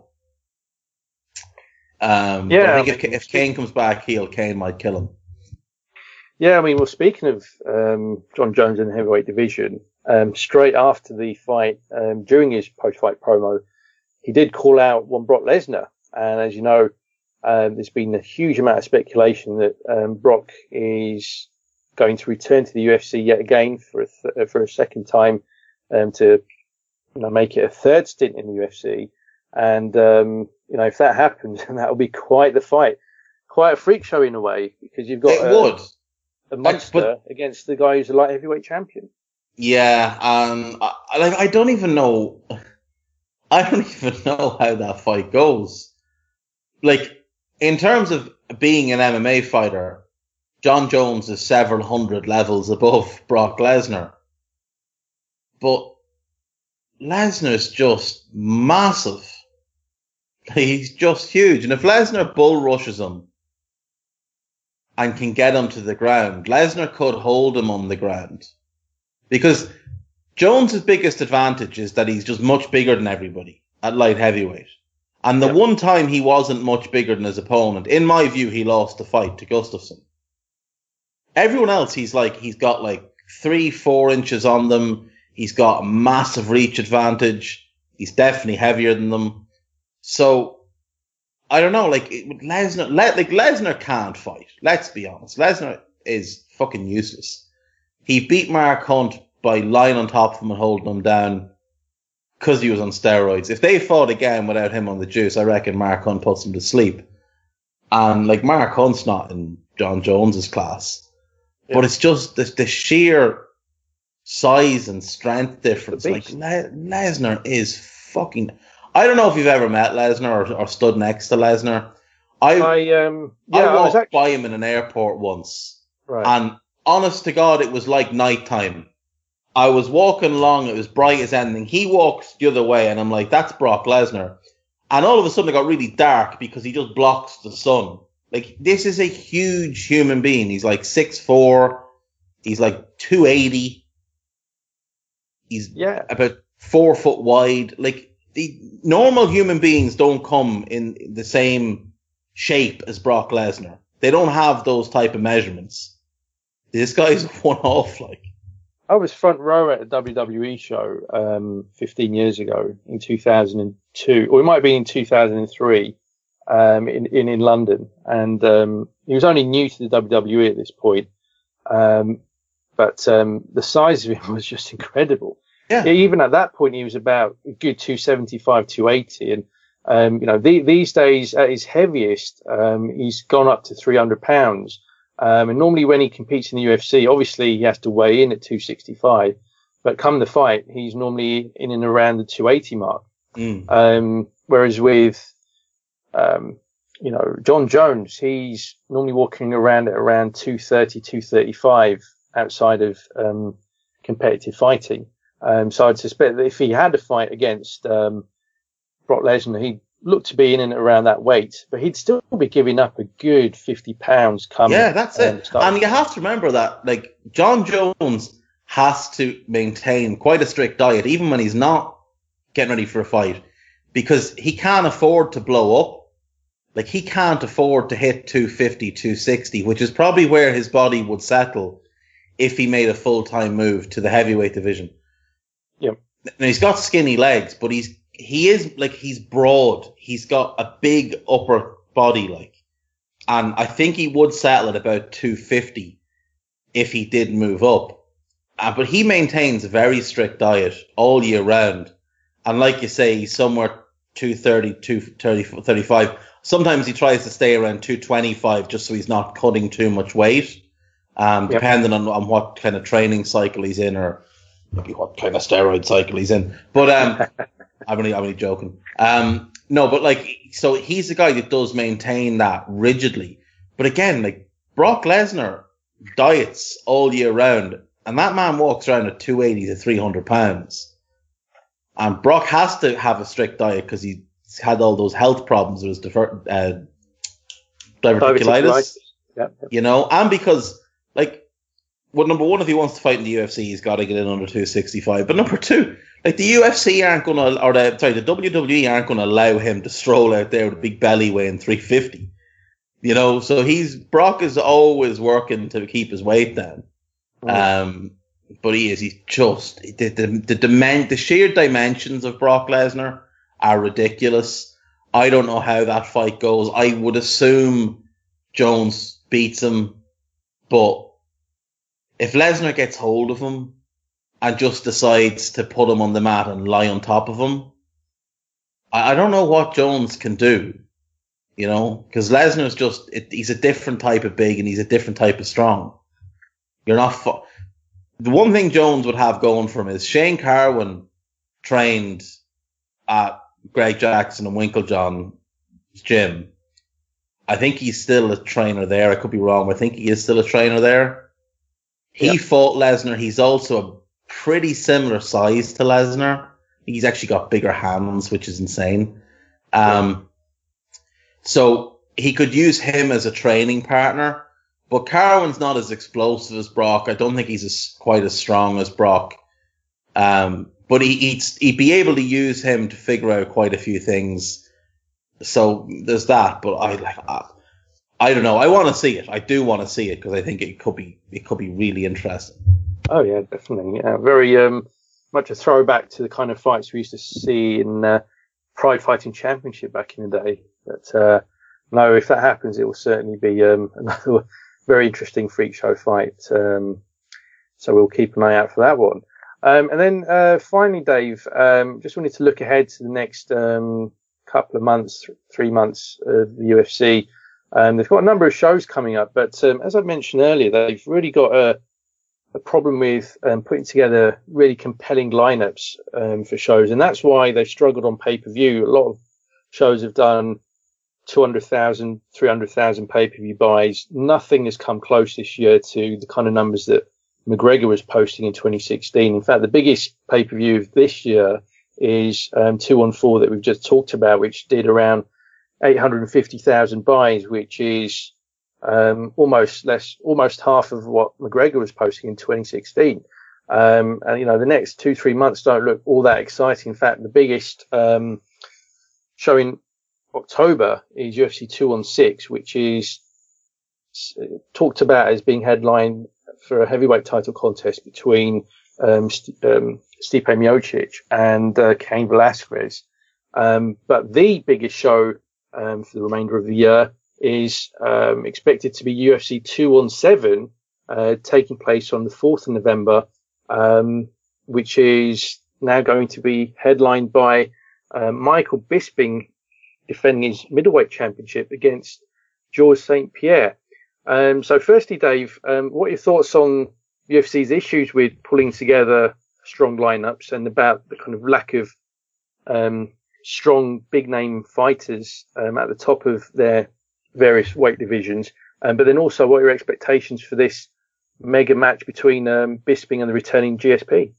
Um, yeah, I think I mean, if, if Kane comes back, heel Kane might kill him. Yeah, I mean, well, speaking of um, John Jones in the heavyweight division, um, straight after the fight, um, during his post-fight promo, he did call out one Brock Lesnar, and as you know, um, there's been a huge amount of speculation that um, Brock is going to return to the U F C yet again for a th- for a second time, um, to you know make it a third stint in the U F C, and um, you know, if that happens, then that'll be quite the fight, quite a freak show in a way, because you've got it a, would. a monster but, against the guy who's a light heavyweight champion. Yeah, um, I, like I don't even know, I don't even know how that fight goes. Like, in terms of being an M M A fighter, John Jones is several hundred levels above Brock Lesnar, but Lesnar's just massive. He's just huge. And if Lesnar bull rushes him and can get him to the ground, Lesnar could hold him on the ground. Because Jones' biggest advantage is that he's just much bigger than everybody at light heavyweight. And the yeah. one time he wasn't much bigger than his opponent, in my view, he lost the fight to Gustafsson. Everyone else, he's like, he's got like three, four inches on them. He's got a massive reach advantage. He's definitely heavier than them. So, I don't know, like, Lesnar, like, Lesnar can't fight. Let's be honest. Lesnar is fucking useless. He beat Mark Hunt by lying on top of him and holding him down because he was on steroids. If they fought again without him on the juice, I reckon Mark Hunt puts him to sleep. And, like, Mark Hunt's not in John Jones's class. Yeah. But it's just the, the sheer size and strength difference. Like, Le- Lesnar is fucking... I don't know if you've ever met Lesnar or, or stood next to Lesnar. I I, um, yeah, I walked I was actually... by him in an airport once, right. and honest to God, it was like nighttime. I was walking along, it was bright as anything. He walks the other way, and I'm like, that's Brock Lesnar. And all of a sudden, it got really dark because he just blocks the sun. Like, this is a huge human being. He's like six foot four. He's like two eighty. He's yeah. about four foot wide. Like, the normal human beings don't come in the same shape as Brock Lesnar. They don't have those type of measurements. This guy's one off, like. I was front row at a W W E show um, fifteen years ago in two thousand two, or it might have been in two thousand three, um, in, in in London, and um, he was only new to the W W E at this point, um, but um, the size of him was just incredible. Yeah. Even at that point, he was about a good two seventy-five, two eighty. And, um, you know, the, these days at his heaviest, um, he's gone up to three hundred pounds. Um, and normally when he competes in the U F C, obviously he has to weigh in at two sixty-five, but come the fight, he's normally in and around the two eighty mark. Mm. Um, whereas with, um, you know, John Jones, he's normally walking around at around two thirty, two thirty-five outside of, um, competitive fighting. Um, so I'd suspect that if he had a fight against um, Brock Lesnar, he'd look to be in and around that weight, but he'd still be giving up a good fifty pounds coming. Yeah, that's it. Um, and you have to remember that, like, John Jones has to maintain quite a strict diet, even when he's not getting ready for a fight, because he can't afford to blow up. Like, he can't afford to hit two fifty, two sixty, which is probably where his body would settle if he made a full-time move to the heavyweight division. Yep. now he's got skinny legs, but he's he is like he's broad. He's got a big upper body, like, and I think he would settle at about two fifty if he did move up. Uh, but he maintains a very strict diet all year round, and like you say, he's somewhere two thirty, two thirty, thirty-five. Sometimes he tries to stay around two twenty-five just so he's not cutting too much weight, um, yep. depending on, on what kind of training cycle he's in, or maybe what kind of steroid cycle he's in. But um, I'm only I'm only joking. Um, no, but like, so he's the guy that does maintain that rigidly. But again, like Brock Lesnar diets all year round, and that man walks around at two eighty to three hundred pounds. And Brock has to have a strict diet because he's had all those health problems with his defer, uh, diverticulitis. diverticulitis. Yep. You know, and because, like, well, number one, if he wants to fight in the U F C, he's got to get in under two sixty-five. But number two, like, the U F C aren't going to, or the, sorry, the W W E aren't going to allow him to stroll out there with a big belly weighing three fifty. You know, so he's, Brock is always working to keep his weight down. Mm. Um, but he is, he's just, the, the, the, dimen- the sheer dimensions of Brock Lesnar are ridiculous. I don't know how that fight goes. I would assume Jones beats him, but if Lesnar gets hold of him and just decides to put him on the mat and lie on top of him, I, I don't know what Jones can do, you know, because Lesnar's just, it, he's a different type of big and he's a different type of strong. You're not, fu- the one thing Jones would have going for him is Shane Carwin trained at Greg Jackson and Winklejohn's gym. I think he's still a trainer there. I could be wrong, but I think he is still a trainer there. He yep. fought Lesnar. He's also a pretty similar size to Lesnar. He's actually got bigger hands, which is insane. Um, yeah. So he could use him as a training partner. But Carwin's not as explosive as Brock. I don't think he's as, quite as strong as Brock. Um, but he, he'd, he'd be able to use him to figure out quite a few things. So there's that. But I like, I, I don't know. I want to see it. I do want to see it because I think it could be, it could be really interesting. Oh yeah, definitely. Yeah, very um, much a throwback to the kind of fights we used to see in uh, Pride Fighting Championship back in the day. But uh, no, if that happens, it will certainly be um, another very interesting freak show fight. Um, so we'll keep an eye out for that one. Um, and then uh, finally, Dave, um, just wanted to look ahead to the next um, couple of months, th- three months of the U F C. Um, they've got a number of shows coming up, but um, as I mentioned earlier, they've really got a, a problem with um, putting together really compelling lineups um, for shows, and that's why they've struggled on pay-per-view. A lot of shows have done two hundred thousand, three hundred thousand pay-per-view buys. Nothing has come close this year to the kind of numbers that McGregor was posting in twenty sixteen. In fact, the biggest pay-per-view of this year is um, two on four that we've just talked about, which did around eight hundred fifty thousand buys, which is um, almost less, almost half of what McGregor was posting in twenty sixteen. Um, and, you know, the next two, three months don't look all that exciting. In fact, the biggest um, show in October is U F C two on six, which is talked about as being headlined for a heavyweight title contest between um, St- um, Stipe Miocic and uh, Cain Velasquez. Um, but the biggest show um, for the remainder of the year is um, expected to be U F C two on seven, uh, taking place on the fourth of November, um, which is now going to be headlined by uh, Michael Bisping defending his middleweight championship against Georges Saint Pierre. Um, so firstly, Dave, um, what are your thoughts on U F C's issues with pulling together strong lineups and about the kind of lack of um, strong big name fighters um, at the top of their various weight divisions? Um, but then also, what are your expectations for this mega match between um, Bisping and the returning G S P?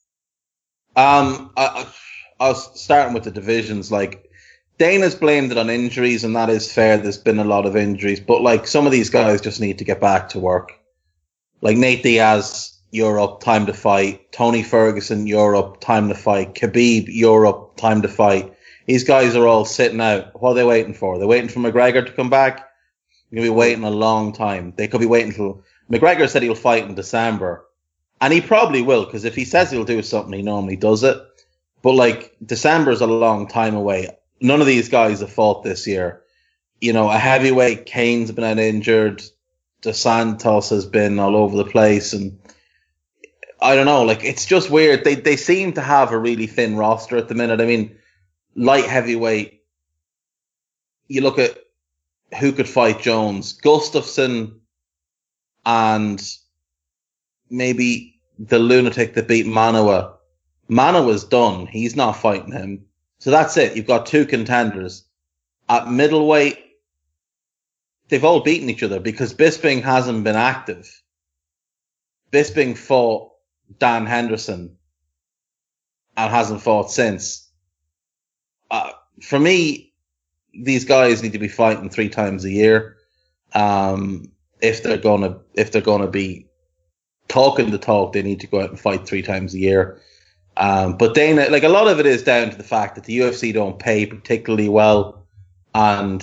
Um, I, I was starting with the divisions. Like, Dana's blamed it on injuries, and that is fair. There's been a lot of injuries, but like some of these guys just need to get back to work. Like Nate Diaz, Europe, time to fight. Tony Ferguson, Europe, time to fight. Khabib, Europe, time to fight. These guys are all sitting out. What are they waiting for? They're waiting for McGregor to come back. They're going to be waiting a long time. They could be waiting until McGregor said he'll fight in December, and he probably will, because if he says he'll do something, he normally does it. But like December is a long time away. None of these guys have fought this year. You know, a heavyweight, Kane's been out injured. Dos Santos has been all over the place, and I don't know. Like, it's just weird. They they seem to have a really thin roster at the minute. I mean, light heavyweight. You look at who could fight Jones, Gustafsson, and maybe the lunatic that beat Manoa. Manoa's done. He's not fighting him. So that's it. You've got two contenders. At middleweight, they've all beaten each other because Bisping hasn't been active. Bisping fought Dan Henderson and hasn't fought since. Uh, for me, these guys need to be fighting three times a year. Um, if they're gonna, if they're gonna be talking the talk, they need to go out and fight three times a year. Um, but Dana, like, a lot of it is down to the fact that the U F C don't pay particularly well, and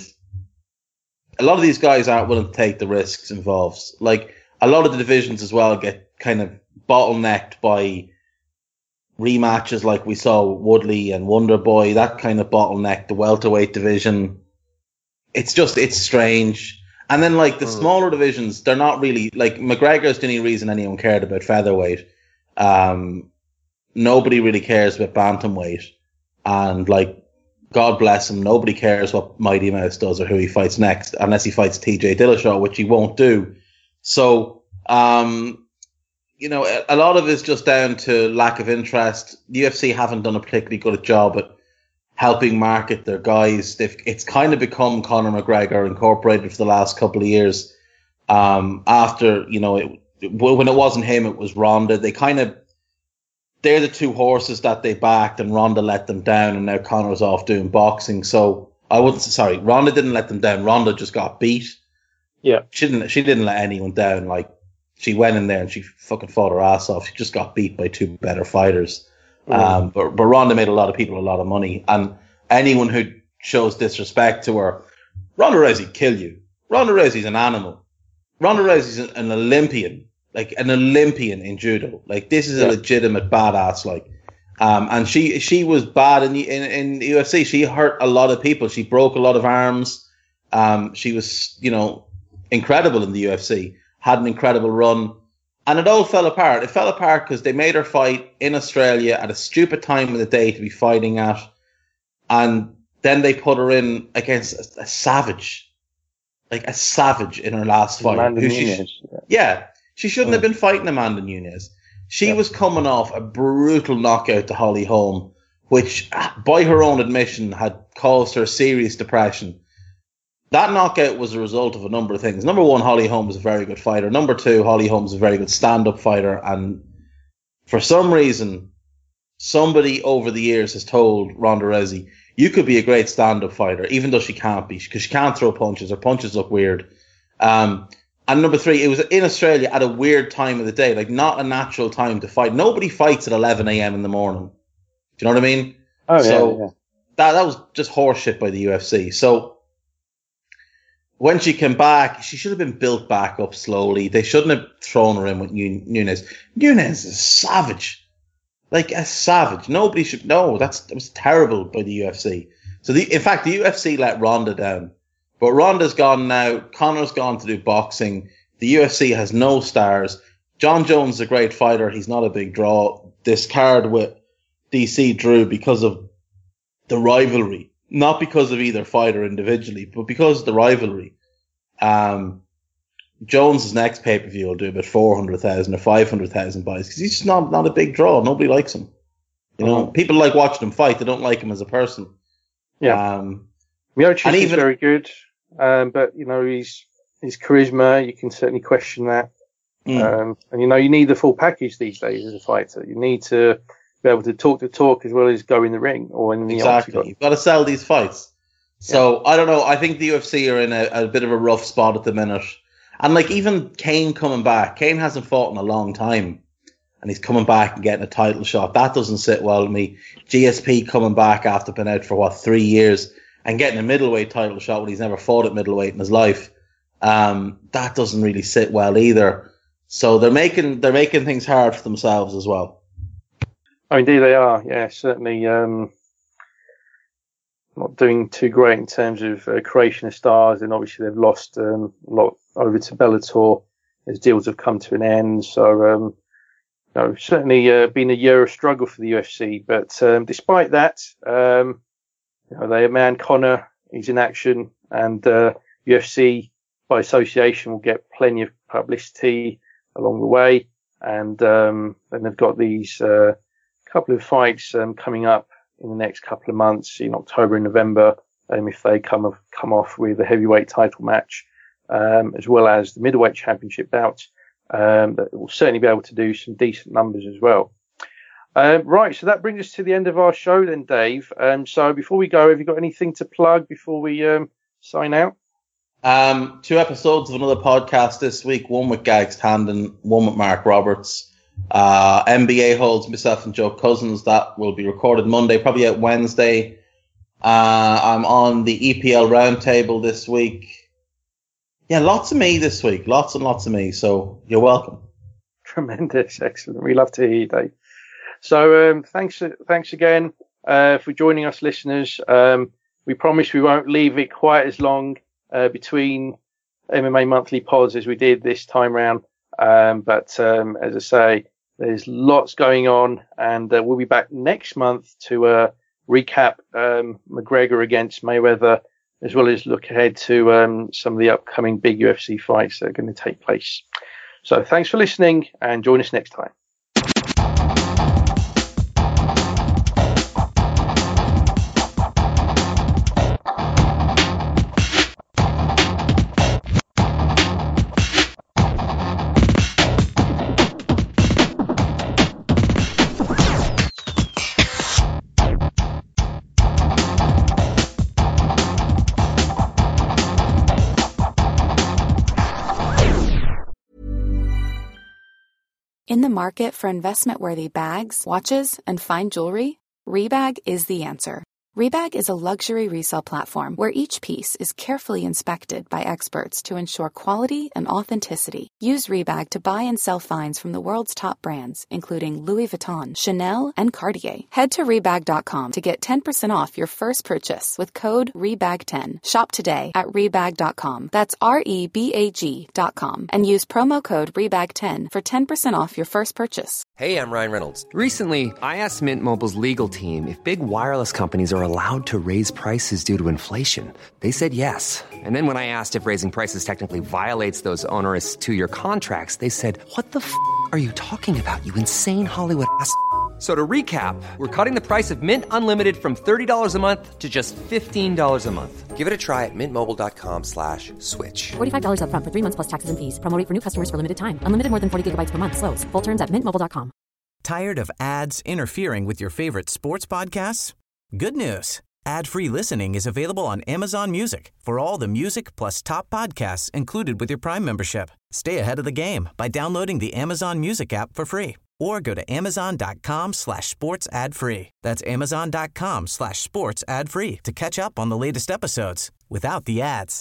a lot of these guys aren't willing to take the risks involved. Like, a lot of the divisions as well get kind of bottlenecked by rematches, like we saw with Woodley and Wonderboy. That kind of bottlenecked the welterweight division. It's just, it's strange. And then, like, the mm. smaller divisions, they're not really, like, McGregor's the only reason anyone cared about featherweight. Um, nobody really cares about bantamweight. And, like, God bless him, nobody cares what Mighty Mouse does or who he fights next, unless he fights T J Dillashaw, which he won't do. So, um, you know, a, a lot of it is just down to lack of interest. The U F C haven't done a particularly good job at helping market their guys. They've, it's kind of become Conor McGregor Incorporated for the last couple of years. Um, after, you know, it, when it wasn't him, it was Ronda. They kind of, they're the two horses that they backed, and Ronda let them down, and now Conor's off doing boxing. So I wouldn't say, sorry, Ronda didn't let them down. Ronda just got beat. Yeah. She didn't, she didn't let anyone down. Like, she went in there and she fucking fought her ass off. She just got beat by two better fighters. Mm. Um, but, but Ronda made a lot of people a lot of money, and anyone who shows disrespect to her, Ronda Rousey kill you. Ronda Rousey's an animal. Ronda Rousey's an, an Olympian. Like, an Olympian in judo. Like, this is a yeah. legitimate badass, like. Um, and she she was bad in, in in the U F C. She hurt a lot of people. She broke a lot of arms. Um, she was, you know, incredible in the U F C. Had an incredible run. And it all fell apart. It fell apart because they made her fight in Australia at a stupid time of the day to be fighting at. And then they put her in against a, a savage. Like, a savage in her last fight. Amanda Who Nunes. She, yeah. She shouldn't have been fighting Amanda Nunes. She yeah. was coming off a brutal knockout to Holly Holm, which, by her own admission, had caused her serious depression. That knockout was a result of a number of things. Number one, Holly Holm was a very good fighter. Number two, Holly Holm is a very good stand-up fighter. And for some reason, somebody over the years has told Ronda Rousey, you could be a great stand-up fighter, even though she can't be, because she can't throw punches. Her punches look weird. Um... And number three, it was in Australia at a weird time of the day, like not a natural time to fight. Nobody fights at eleven a.m. in the morning. Do you know what I mean? Oh, so yeah, yeah. That, that was just horseshit by the U F C. So when she came back, she should have been built back up slowly. They shouldn't have thrown her in with Nunes. Nunes is savage. Like a savage. Nobody should, no, that's, that was terrible by the U F C. So the, in fact, the U F C let Ronda down. But Ronda's gone now. Conor's gone to do boxing. The U F C has no stars. John Jones is a great fighter. He's not a big draw. This card with D C drew because of the rivalry. Not because of either fighter individually, but because of the rivalry. Um, Jones's next pay-per-view will do about four hundred thousand or five hundred thousand buys because he's just not, not a big draw. Nobody likes him. You know, mm-hmm. People like watching him fight. They don't like him as a person. Yeah. Um, Miocic is very good. Um, but, you know, his, his charisma, you can certainly question that. Mm. Um, and, you know, you need the full package these days as a fighter. You need to be able to talk the talk as well as go in the ring or in the Exactly. octagon. You've got to sell these fights. So, yeah. I don't know. I think the U F C are in a, a bit of a rough spot at the minute. And, like, even Kane coming back. Kane hasn't fought in a long time. And he's coming back and getting a title shot. That doesn't sit well with me. G S P coming back after being out for, what, three years. And getting a middleweight title shot when he's never fought at middleweight in his life, um, that doesn't really sit well either. So they're making they're making things hard for themselves as well. Oh, indeed they are. Yeah, certainly um, not doing too great in terms of uh, creation of stars, and obviously they've lost um, a lot over to Bellator as deals have come to an end. So, um, you know, certainly uh, been a year of struggle for the U F C. But um, despite that, um, you know, their man Conor, he's in action, and uh, U F C by association will get plenty of publicity along the way. And um, then they've got these uh, couple of fights um, coming up in the next couple of months in October and November, um, if they come of, come off with a heavyweight title match, um, as well as the middleweight championship bout, um, that will certainly be able to do some decent numbers as well. Um, right, so that brings us to the end of our show then, Dave. Um, so before we go, have you got anything to plug before we um, sign out? Um, two episodes of another podcast this week, one with Gags Tandon, one with Mark Roberts. Uh, N B A holds myself and Joe Cousins. That will be recorded Monday, probably out Wednesday. Uh, I'm on the E P L roundtable this week. Yeah, lots of me this week. Lots and lots of me. So you're welcome. Tremendous. Excellent. We love to hear you, Dave. So um, thanks thanks again uh, for joining us, listeners. Um, we promise we won't leave it quite as long uh, between M M A Monthly pods as we did this time round. Um, but um, as I say, there's lots going on, and uh, we'll be back next month to uh, recap um, McGregor against Mayweather, as well as look ahead to um, some of the upcoming big U F C fights that are going to take place. So thanks for listening, and join us next time. In the market for investment-worthy bags, watches, and fine jewelry, Rebag is the answer. Rebag is a luxury resale platform where each piece is carefully inspected by experts to ensure quality and authenticity. Use Rebag to buy and sell finds from the world's top brands, including Louis Vuitton, Chanel, and Cartier. Head to Rebag dot com to get ten percent off your first purchase with code Rebag ten. Shop today at Rebag dot com. That's R E B A G dot com. And use promo code Rebag ten for ten percent off your first purchase. Hey, I'm Ryan Reynolds. Recently, I asked Mint Mobile's legal team if big wireless companies are allowed to raise prices due to inflation. They said yes. And then when I asked if raising prices technically violates those onerous two-year contracts, they said, what the f*** are you talking about, you insane Hollywood ass f- So to recap, we're cutting the price of Mint Unlimited from thirty dollars a month to just fifteen dollars a month. Give it a try at mintmobile.com slash switch. forty-five dollars up front for three months plus taxes and fees. Promo rate for new customers for limited time. Unlimited more than forty gigabytes per month. Slows full terms at mint mobile dot com. Tired of ads interfering with your favorite sports podcasts? Good news. Ad-free listening is available on Amazon Music for all the music plus top podcasts included with your Prime membership. Stay ahead of the game by downloading the Amazon Music app for free or go to amazon.com slash sports ad free. That's amazon.com slash sports ad free to catch up on the latest episodes without the ads.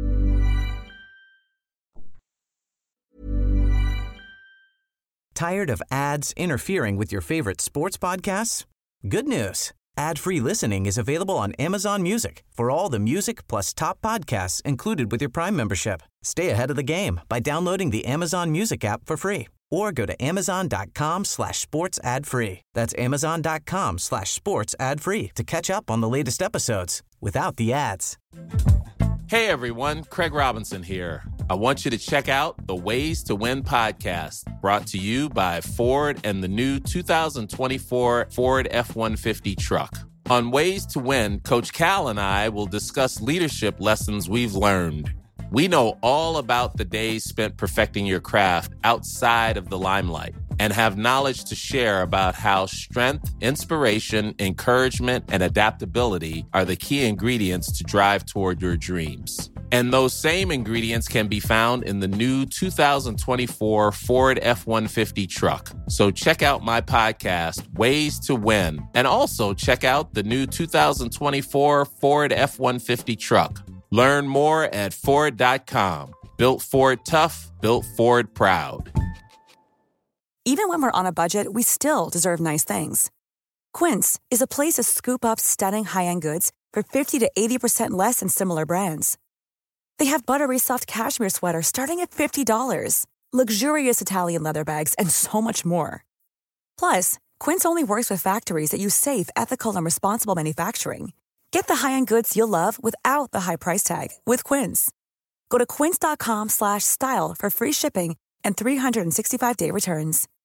Tired of ads interfering with your favorite sports podcasts? Good news. Ad-free listening is available on Amazon Music for all the music plus top podcasts included with your Prime membership. Stay ahead of the game by downloading the Amazon Music app for free or go to amazon.com slash sports ad free. That's amazon.com slash sports ad free to catch up on the latest episodes without the ads. Hey everyone, Craig Robinson here. I want you to check out the Ways to Win podcast, brought to you by Ford and the new two thousand twenty-four Ford F one fifty truck. On Ways to Win, Coach Cal and I will discuss leadership lessons we've learned. We know all about the days spent perfecting your craft outside of the limelight and have knowledge to share about how strength, inspiration, encouragement, and adaptability are the key ingredients to drive toward your dreams. And those same ingredients can be found in the new two thousand twenty-four Ford F one fifty truck. So check out my podcast, Ways to Win, and also check out the new two thousand twenty-four Ford F one fifty truck. Learn more at Ford dot com. Built Ford tough, built Ford proud. Even when we're on a budget, we still deserve nice things. Quince is a place to scoop up stunning high-end goods for fifty to eighty percent less than similar brands. They have buttery soft cashmere sweaters starting at fifty dollars, luxurious Italian leather bags, and so much more. Plus, Quince only works with factories that use safe, ethical, and responsible manufacturing. Get the high-end goods you'll love without the high price tag with Quince. Go to quince.com slash style for free shipping and three sixty-five day returns.